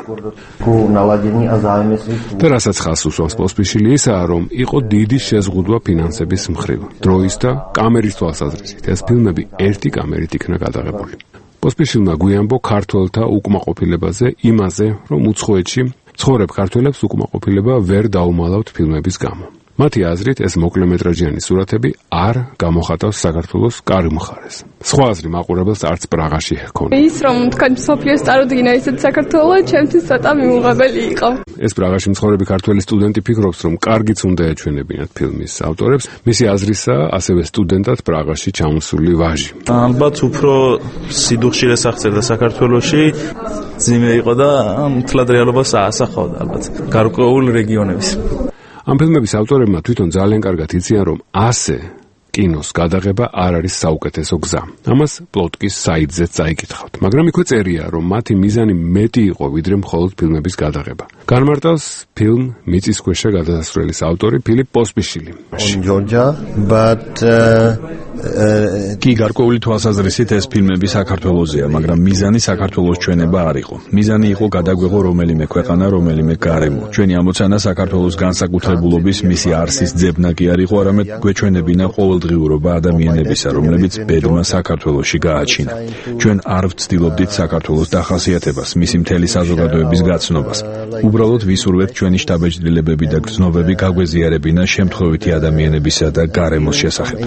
და რასაც ხაზს უსვამს პოსპიშილი ისაა, რომ იყო დიდი შეზღუდვა ფინანსების მხრივ, დროის და კამერის თვალსაზრისით. ეს ფილმები ერთი კამერით იქნა გადაღებული. პოსპიშილმა გვიამბო ქართველთა უკმაყოფილებაზე, იმაზე, რომ უცხოეთში ცხოვრებ ქართველებს უკმაყოფილება ვერ დაუმალავთ ფილმების გამო. მათი აზრით ეს მოკლემეტრაჟიანი სურათები არ გამოხატავს საქართველოს კარგ მხარეს. სხვა აზრი მაყურებელს არც პრაღაში ჰქონდა. ის რომ თქვენ სოფიოს წარუდგინა ისეთ საქართველოს, ჩემთვის ცოტა მიუღებელი იყო. ეს პრაღაში მცხოვრები ქართველი სტუდენტი ფიქრობს, რომ კარგიც უნდა ეჩვენებინათ ფილმის ავტორებს. მისი აზრისაა ასევე სტუდენტად პრაღაში ჩამოსული ვაჟი. ალბათ უფრო სიდუხში ესახცევდა საქართველოში, ძიმე იყო და მთლად რეალობას აასახავდა ალბათ გარკვეულ რეგიონების. ამ ფილმების ავტორებმა თვითონ ძალიან კარგად იციან, რომ ასე კინოს გადაღება არ არის საუკეთესო გზა. ამას პლოტკის საიტზე წაიკითხავთ. მაგრამ იქვე წერია, რომ მათი მიზანი მეტი იყო, ვიდრე მხოლოდ ფილმების გადაღება. განმარტავს ფილმ მიწისქვეშა გადასასვლელის ავტორი ფილიპ პოსპიშილი. On Georgia, but uh, კი გარკვეული თვალსაზრისით ეს ფილმები საქართველოსია, მაგრამ მიზანი საქართველოს ჩვენება არ იყო. მიზანი იყო გადაგვეღო რომელიმე ქვეყანა, რომელიმე გარემო. ჩვენი ამოცანა საქართველოს განსაკუთრებულობის მისი არსის ძებნა კი არ იყო, არამედ გვეჩვენებინა ყოველდღიურობა ადამიანებისა, რომლებიც ბედმა საქართველოში გააჩინა. ჩვენ არ ვცდილობდით საქართველოს დახასიათებას, მისი მთელი საზოგადოების გაცნობას. უბრალოდ ვისურვებთ ჩვენი შტაბ-ეჭვდილებები და გრძნობები გაგვეზიარებინა შემთხვევითი ადამიანებისა და გარემოს შესახებ.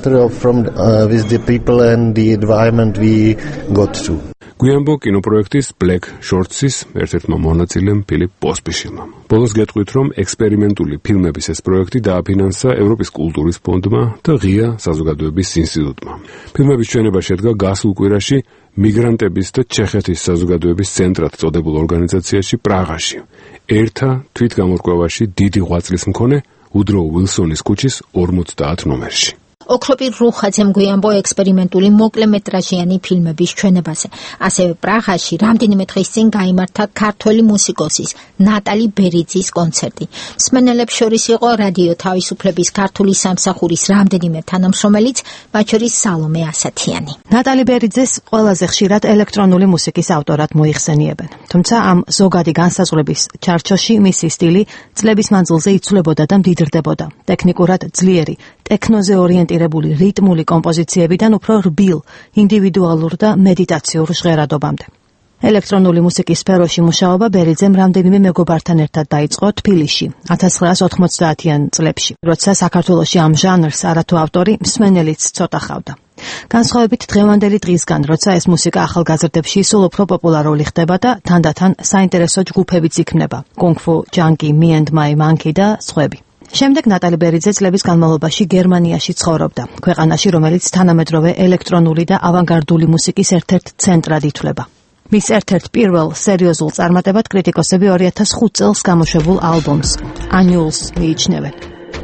გვიანბო კინოპროექტის Black Shorts-ის ერთ-ერთმა მონაწილემ ფილიპ პოსპიშილმა. ბოლოს გეტყვით, რომ ექსპერიმენტული ფილმების ეს პროექტი დააფინანსა ევროპის კულტურის ფონდმა და ღია საზოგადოების ინსტიტუტმა. ფილმების ჩვენება შედგა გასულ კვირაში მიგრანტების და ჩეხეთის საზოგადოების ცენტრად წოდებულ ორგანიზაციაში პრაღაში. ერთა თვითგამორკვევაში დიდი ღვაწლის მქონე უდრო უილსონის ქუჩის ორმოცდაათ ნომერში. ოქროპირ რუხაძემ გვიანბო ექსპერიმენტული მოკლემეტრაჟიანი ფილმების ჩვენებაზე. ასევე პრაღაში რამდენიმე დღის წინ გაიმართა ქართველი მუსიკოსის ნატალი ბერიძის კონცერტი. მსმენელებს შორის იყო რადიო თავისუფლების ქართული სამსახურის რამდენიმე თანამშრომელიც, მათ შორის სალომე ასათიანი. ნატალი ბერიძეს ყველაზე ხშირად ელექტრონული მუსიკის ავტორად მოიხსენიებენ. თუმცა ამ ზოგადი განსაზღვრების ჩარჩოში მისი სტილი წლების მანძილზე იცვლებოდა და მდიდრდებოდა. ტექნიკურად ძლიერი, ტექნოზე ორიენტირებული რიტმული კომპოზიციებიდან უფრო რბილ, ინდივიდუალურ და მედიტაციურ ჟღერადობამდე. ელექტრონული მუსიკის სფეროში მუშაობა ბერიძემ რამდენიმე მეგობართან ერთად დაიწყო თბილისში ათას ცხრაას ოთხმოცდაათიან წლებში, როცა საქართველოში ამ ჟანრს არათუ ავტორი, მსმენელიც ცოტა ხავდა. განსხვავებით დღევანდელი დღისგან, როცა ეს მუსიკა ახალგაზრდებში სულ უფრო პოპულარული ხდება და თანდათან საინტერესო ჯგუფებიც იქმნება. კუნგ-ფუ ჯანკი, Me and My Monkey და სხვები. შემდეგ ნატალი ბერიძე წლების განმავლობაში გერმანიაში ცხოვრობდა, ქვეყანაში, რომელიც თანამედროვე ელექტრონული და ავანგარდული მუსიკის ერთ-ერთ ცენტრად ითვლება. მის ერთ-ერთ პირველ სერიოზულ წარმატებად კრიტიკოსები ორი ათას ხუთ წელს გამოშვებულ ალბომს Annuals მიიჩნევენ.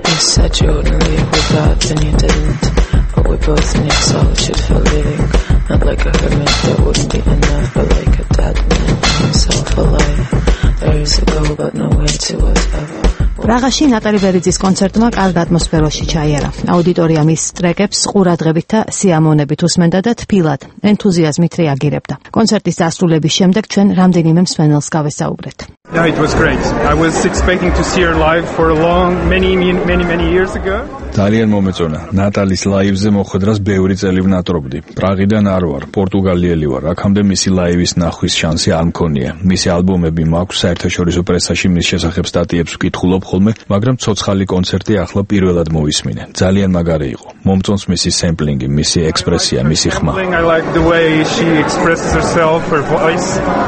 პრაღაში ნატალი ბერიძის კონცერტმა კარგ ატმოსფეროში ჩაიარა. აუდიტორია მის ტრეკებს ყურადღებით და სიამოვნებით უსმენდა და თბილად, ენთუზიაზმით რეაგირებდა. კონცერტის დასრულების შემდეგ ჩვენ რამდენიმე მსმენელს გავესაუბრეთ. Yeah, it was great. I was expecting to see her live for a long, many, many, many years ago. ძალიან მომეწონა. ნატალის ლაივზე მოხვედრას ბევრი წელი ვნატრობდი. პრაღიდან არ ვარ, პორტუგალიელი ვარ. აქამდე მისი ლაივის ნახვის შანსი არ მქონია. მისი ალბომები მაქვს, საერთაშორისო პრესაში მის შესახებ სტატიებს ვკითხულობ ხოლმე, მაგრამ ცოცხალი კონცერტი ახლა პირველად მოვისმინე. ძალიან მაგარი იყო. მომწონს მისი სემპლინგი, მისი ექსპრესია, მისი ხმა. I like the way she expresses herself, her voice.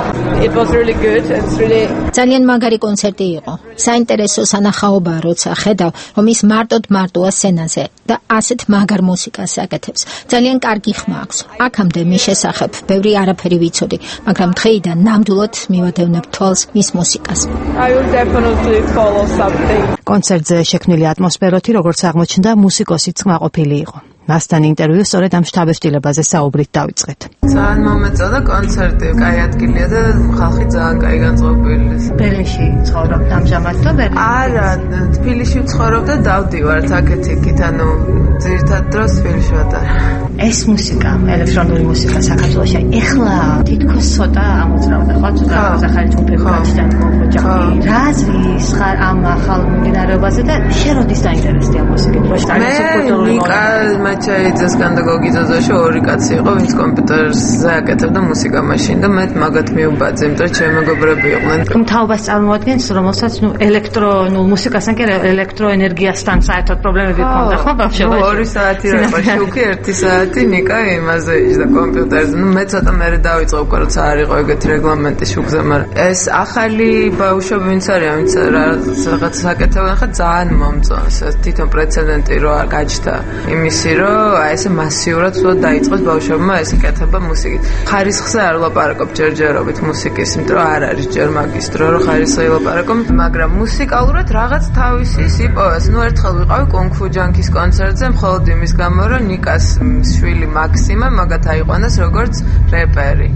It was really good. It's really ძალიან მაგარი კონცერტი იყო. საინტერესო სანახაობაა, როცა ხედავ, რომ ის მარტოდ მარტოა სცენაზე და ასეთ მაგარ მუსიკას აკეთებს. ძალიან კარგი ხმა აქვს. აქამდე მის შესახებ ბევრი არაფერი ვიცოდი, მაგრამ დღეიდან ნამდვილად მივადევნებ თვალს მის მუსიკას. I will definitely follow something. კონცერტზე შექმნილი ატმოსფეროთი, როგორც აღმოჩნდა, მუსიკოსიც კმაყოფილი იყო. მასთან ინტერვიუ სწორედ ამ შტაბ-ეჭვდილებაზე საუბრით დავიწყეთ. ძალიან მომეწონა კონცერტი, კაი ადგილია და ხალხი ძალიან კაი განწყობილი. თბილისში ცხოვრობ ამჟამად თუ ბერლინში? არა, თბილისში ვცხოვრობ და დავდივართ აქეთ-იქით, ანუ ძირითად დროს თბილისში ვატარე. ეს მუსიკა, ელექტრონული მუსიკა საქართველოში ეხლა თითქოს ცოტა ამოძრავდა, ხო? ცოტა ახალი ჯგუფები გაჩნდა, მოხოჯახი. რა აზრის ხარ ამ ახალ მიმდინარეობაზე და შენ როდის დაინტერესდა მუსიკით? რო საერთოდ კულტურული მაჩაიძეს განდაგოგიზოზოში ორი კაცი იყო, ვინც კომპიუტერზე აკეთებდა მუსიკა მაშინ და მე მაგათ მიუბაძე, იმიტომ რომ ჩემი მეგობრები იყვნენ. თაობას წარმოადგენს, რომელსაც ნუ ელექტრონულ მუსიკასთან კი ელექტროენერგიასთან საერთოდ პრობლემები ჰქონდა, ხო, ბავშვობაში? ორი საათი რა შუქი, ერთი საათი ნიკა იმაზე იჯდა კომპიუტერზე. ნუ მე ცოტა მერე დავიწყე უკვე, როცა არ იყო ეგეთი რეგლამენტი შუქზე, მაგრამ ეს ახალი ბავშვები ვინც არიან, ვინც რაღაცას აკეთებენ, ხა ძალიან მომწონს. ეს თვითონ პრეცედენტი რო არ გაჩნდა იმისი, რომ აი ესე მასიურად სულ დაიწყოს ბავშვებმა ეს ეკეთება მუსიკით. ხარისხზე არ ვლაპარაკობ ჯერჯერობით მუსიკის, იმიტომ რომ არ არის ჯერ მაგის დრო, რომ ხარისხზე ვლაპარაკობ, მაგრამ მუსიკალურად რაღაც თავისი სიპოვეს. ნუ ერთხელ ვიყავი კუნგ-ფუ ჯანკის კონცერტზე, მხოლოდ იმის გამო, რომ ნიკას შვილი მაქსიმა მაგათ აიყვანეს როგორც რეპერი.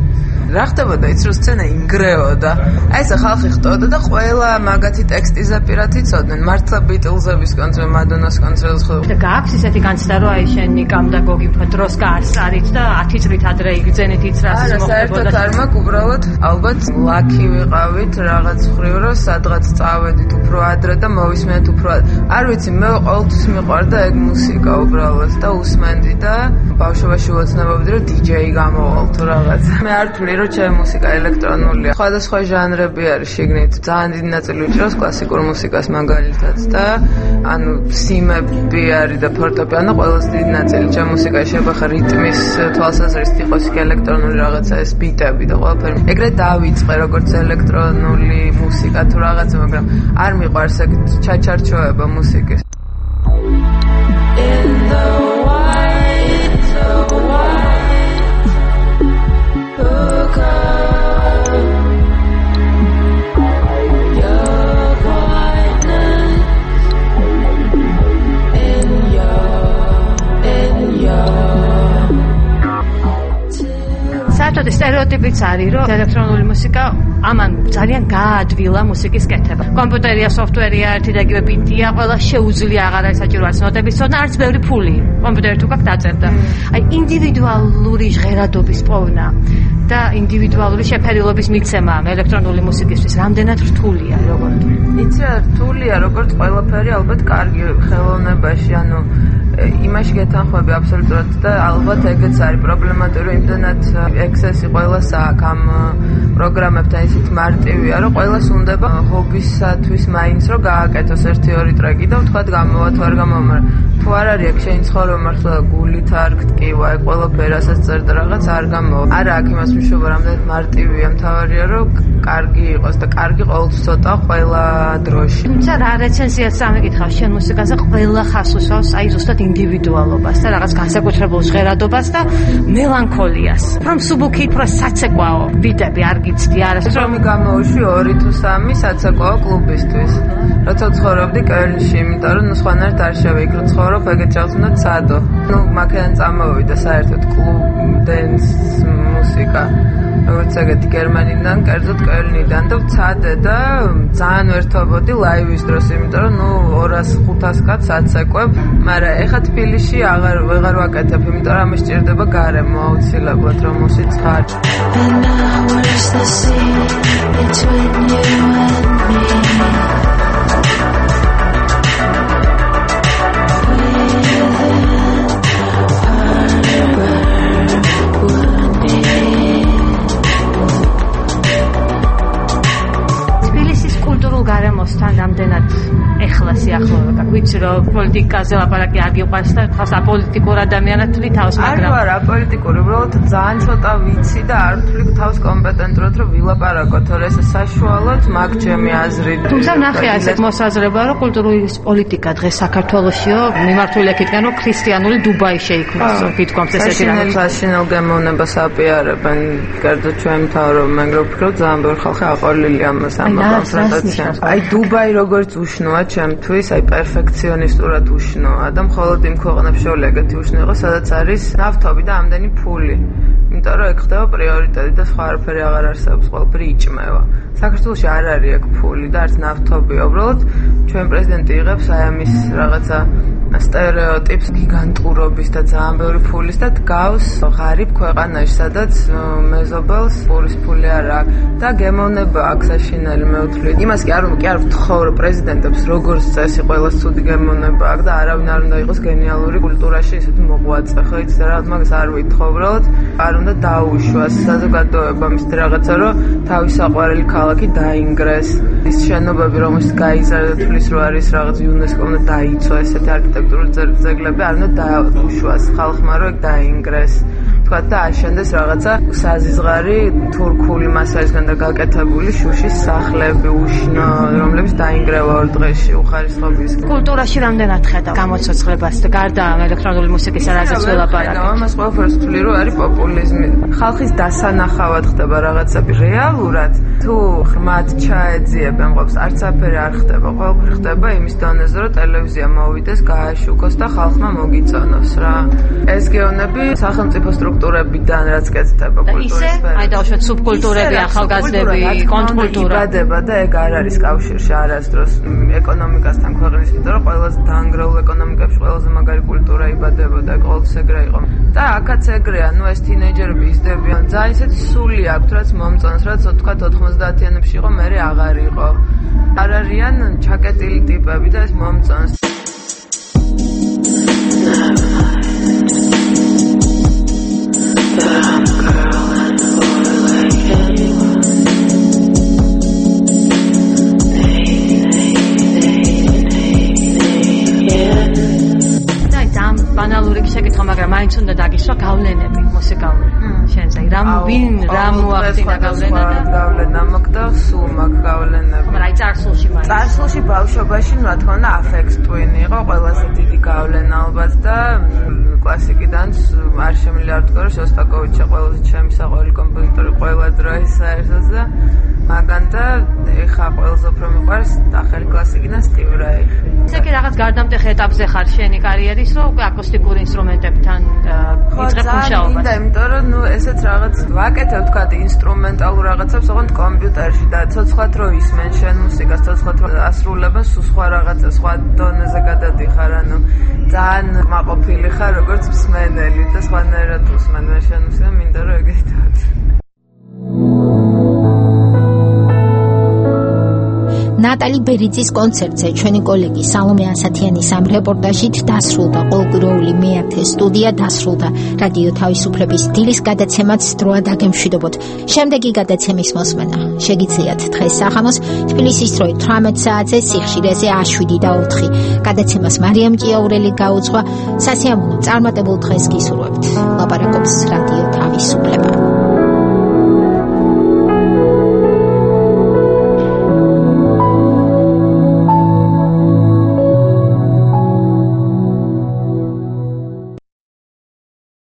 რა ხდებოდა იცი რომ სცენა ინგრეოდა. აი ეს ხალხი ხტოდა და ყველა მაგათი ტექსტიზე პირად იცოდნენ. მართლა ბიტლზების კონცერტ, მადონას კონცერტს ხო. და გაქვს ისეთი განცდა რომ აი შენ ნიკამ და გოგი უფრო დროს გარს არით და ათი წლით ადრე იგრძენით იც რას მოხდებოდა. არა, საერთოდ არ მაქვს უბრალოდ ალბათ ლაკი ვიყავით რაღაც ხრივ რომ სადღაც წავედით უფრო ადრე და მოვისმენთ უფრო ადრე. არ ვიცი, მე ყოველთვის მიყვარდა ეგ მუსიკა უბრალოდ და უსმენდი და ბავშვობაში უოცნებობდი რომ დი-ჯეი გამოვალ თუ რაღაც. მე არ ვთვლი რომ ჩემი მუსიკა ელექტრონულია. სხვადასხვა ჟანრები არის შიგნით. ძალიან დიდი ნაწილი უჭირავს კლასიკურ მუსიკას მაგალითად და ანუ სიმები არის და ფორტეპიანო ყველაზე დიდი ნაწილი ჩემი მუსიკაში შეეხება რიტმის თვალსაზრისით იყოს იქ ელექტრონული რაღაცა ეს ბიტები და ყველაფერი. ეგრე დავიწყე როგორც ელექტრონული მუსიკა თუ რაღაცა, მაგრამ არ მიყვარს ეგ ჩაჩარჩოება მუსიკის. In the white, the white hookah. საერთოდ სტერეოტიპიც არის, რომ ელექტრონული მუსიკა ამან ძალიან გაადვილა მუსიკის კეთება. კომპიუტერია, სოფტვერია, ერთი და იგივე ბიტია, ყველა შეუძლია, აღარ არის საჭირო არც ნოტების ცოდნა, არც ბევრი ფული. კომპიუტერი თუ გაქვს დაწერდა. აი ინდივიდუალური ჟღერადობის პოვნა და ინდივიდუალური შეფერილობის მიცემა ელექტრონული მუსიკისთვის რამდენად რთულია, როგორ? იცი რა რთულია, როგორც ყველაფერი ალბათ კარგი ხელოვნებაში, ანუ იმაში გეთანხმები აბსოლუტურად და ალბათ ეგეც არის პრობლემატური, იმდენად ექსესი ყველას აქ ამ პროგრამებთან ისეთ მარტივია, რომ ყველას უნდება ჰობისათვის მაინც რომ გააკეთოს ერთი ორი ტრეკი და ვთქვათ გამოვა თუ არ გამოვა, მაგრამ თუ არ არის აქ შენი ცხოვრება მართლა გულით არ გტკივა, ეგ ყველაფერი რასაც წერდა და რაღაც არ გამოვა. არა აქ იმას მიშობა რამდენად მარტივია, მთავარია რომ კარგი იყოს და კარგი ყოველთვის ცოტა ყველა დროში. თუმცა რა რეცენზიას წამიკითხავს შენ მუსიკაზე, ყველა ხას უსვავს აი ზუსტად ინდივიდუალობას და რაღაც განსაკუთრებულ ჟღერადობას და მელანქოლიას. რომ სუბუქი უფრო საცეკვაო ბიტები არ გიცდი არა. რომი გამოუშვი ორი თუ სამი საცეკვაო კლუბისთვის. როცა ცხოვრობდი კელნში, იმიტომ რომ ნუ სხვანაირად არ შევიქ, რომ ცხოვრობ ეგეთ რაღაც უნდა ცადო. ნუ მაქედან წამოვიდა საერთოდ კლუბ დენს მუსიკა. როგორც ეგეთი გერმანიდან, კერძოდ კელნიდან და ვცადე და ძალიან ვერთობოდი ლაივის დროს, იმიტომ რომ ნუ ორას ხუთას კაცს აცეკვებ, მაგრამ ეხა თბილისში აღარ ვეღარ ვაკეთებ, იმიტომ რომ ამის ჭირდება გარემო აუცილებლად რომ მოსიცხარ. გარემოსთან რამდენად ეხლა სიახლოვე გაქვს. ვიცი რომ პოლიტიკაზე ლაპარაკი არ გიყვარს და ხავს აპოლიტიკურ ადამიანად თვლი თავს, მაგრამ არ ვარ აპოლიტიკური, უბრალოდ ძალიან ცოტა ვიცი და არ ვთვლი თავს კომპეტენტურად რომ ვილაპარაკო, თორე ეს საშუალოდ მაგ ჩემი აზრი. თუმცა ნახე ასეთ მოსაზრება რომ კულტურული პოლიტიკა დღეს საქართველოსიო მიმართული იქიდან რომ ქრისტიანული დუბაი შეიქმნას, თითქოს ესეთი რამე. საშინელ გემოვნებას აპიარებენ, კერძოდ ჩვენ მთავრობამ, მაგრამ ვფიქრობ ძალიან ბევრი ხალხი აყოლილია ამას ამ კონფრონტაციას. აი დუბაი როგორც უშნოა ჩემთვის, აი პერფექციონისტურად უშნოა და მხოლოდ იმ ქვეყნებში შეიძლება ეგეთი უშნო იყოს, სადაც არის ნავთობი და ამდენი ფული. იმიტომ რომ ეგ ხდება პრიორიტეტი და სხვა არაფერი აღარ არსებობს, ყველაფერი იჭმევა. საქართველოში არ არის ეგ ფული და არც ნავთობია, უბრალოდ ჩვენ პრეზიდენტი იღებს აი ამის რაღაცა სტერეოტიპს გიგანტურობის და ძალიან ბევრი ფულის და დგავს ღარიბ ქვეყანაში, სადაც მეზობელს პურის ფული არ აქვს და გემოვნება აქ საშინელი მე ვთვლი. იმას კი არ კი არ ვთხოვ რომ პრეზიდენტებს როგორც წესი ყველას ცუდი გემოვნება აქვს და არავინ არ უნდა იყოს გენიალური კულტურაში ისეთი მოღვაწე, ხო იცი რა, მაგას არ ვითხოვ, უბრალოდ არ უნდა დაუშვას საზოგადოება მის რაღაცა რომ თავის საყვარელი ქალაქი დაინგრეს. ის შენობები რომელშიც გაიზარდა და თვლის რომ არის რაღაც იუნესკომ და დაიცვა ესეთი არქიტექტურული ძეგლები, არ უნდა დაუშვას ხალხმა რომ ეგ დაინგრეს. თქვა და აშენდეს რაღაცა საზიზღარი თურქული მასალისგან და გაკეთებული შუშის სახლები უშნო, რომლებიც დაინგრევა ორ დღეში უხარისხობის. კულტურაში რამდენად ხედავ გამოცოცხლებას და გარდა ელექტრონული მუსიკის არაზეც ველაპარაკეთ. ამას ყველაფერს ვთვლი რომ არის პოპულიზმი. ხალხის დასანახავად ხდება რაღაცები რეალურად. თუ ღრმად ჩაეძიებენ ყოფს, არცაფერი არ ხდება, ყველაფერი ხდება იმის დონეზე, რომ ტელევიზია მოვიდეს, გააშუქოს და ხალხმა მოგიწონოს რა. ეს გეონები სახელმწიფო სტრუქტურებიდან რაც კეთდება კულტურის სფეროში. აი დავუშვათ სუბკულტურები, ახალგაზრდები, კონტრკულტურა. იბადება და ეგ არ არის კავშირში არასდროს ეკონომიკასთან ქვეყნის, იმიტომ რომ ყველაზე დაანგრეულ ეკონომიკებში ყველაზე მაგარი კულტურა იბადება და ყოველთვის ეგრე იყო. და აქაც ეგრეა, ნუ ეს თინეიჯერები იზრდებიან. ძალიან ისეთი სული აქვთ, რაც მომწონს, რაც თქვათ ოთხმოცდაათიანებში იყო, მერე აღარ იყო. არ არიან ჩაკეტილი ტიპები და ეს მომწონს. ბანალური შეკითხვა, მაგრამ მაინც უნდა დაგისვა გავლენები მუსიკალური. შენზე რამ ვინ რა მოახდინა გავლენა და გავლენა მოგდა სულ მაგ გავლენები. მაგრამ აი წარსულში მაინც. წარსულში ბავშვობაში რა თქმა უნდა აფექტ ტვინი იყო ყველაზე დიდი გავლენა ალბათ და კლასიკიდან არ შემიძლია არ თქვა რომ შოსტაკოვიჩი ყველაზე ჩემი საყვარელი კომპოზიტორი ყველა დროის საერთოდ და მაგან და ეხა ყველაზე უფრო მიყვარს ახალი კლასიკიდან სტივ რაიხი. ესე იგი რაღაც გარდამტეხ ეტაპზე ხარ შენი კარიერის, რომ უკვე აკუსტიკური ინსტრუმენტებთან იწყებ მუშაობას. და იმიტომ რომ ნუ ესეც რაღაც ვაკეთებ თქვა ინსტრუმენტალურ რაღაცებს ოღონდ კომპიუტერში და ცოცხლად რო ისმენ შენ მუსიკას, ცოცხლად რო ასრულებენ სულ სხვა რაღაცა, სხვა დონეზე გადადიხარ, ანუ ძალიან მაყოფილი ხარ როგორც მსმენელი და სხვანაირად უსმენ მე შენ მუსიკას, მინდა რომ ეგეთად. ნატალი ბერიძის კონცერტზე ჩვენი კოლეგი სალომე ასათიანის ამ რეპორტაჟით დასრულდა ყოველკვირეული მეათე სტუდია, დასრულდა რადიო თავისუფლების დილის გადაცემაც დროა დაგემშვიდობოთ. შემდეგი გადაცემის მოსმენა შეგიძლიათ დღეს სახამოს თბილისის დროით თვრამეტ საათზე სიხშირეზე შვიდი და ოთხი. გადაცემას მარიამ ჭიაურელი გაუძღვა. სასიამოვნო წარმატებულ დღეს გისურვებთ. ლაპარაკობს რადიო თავისუფლება.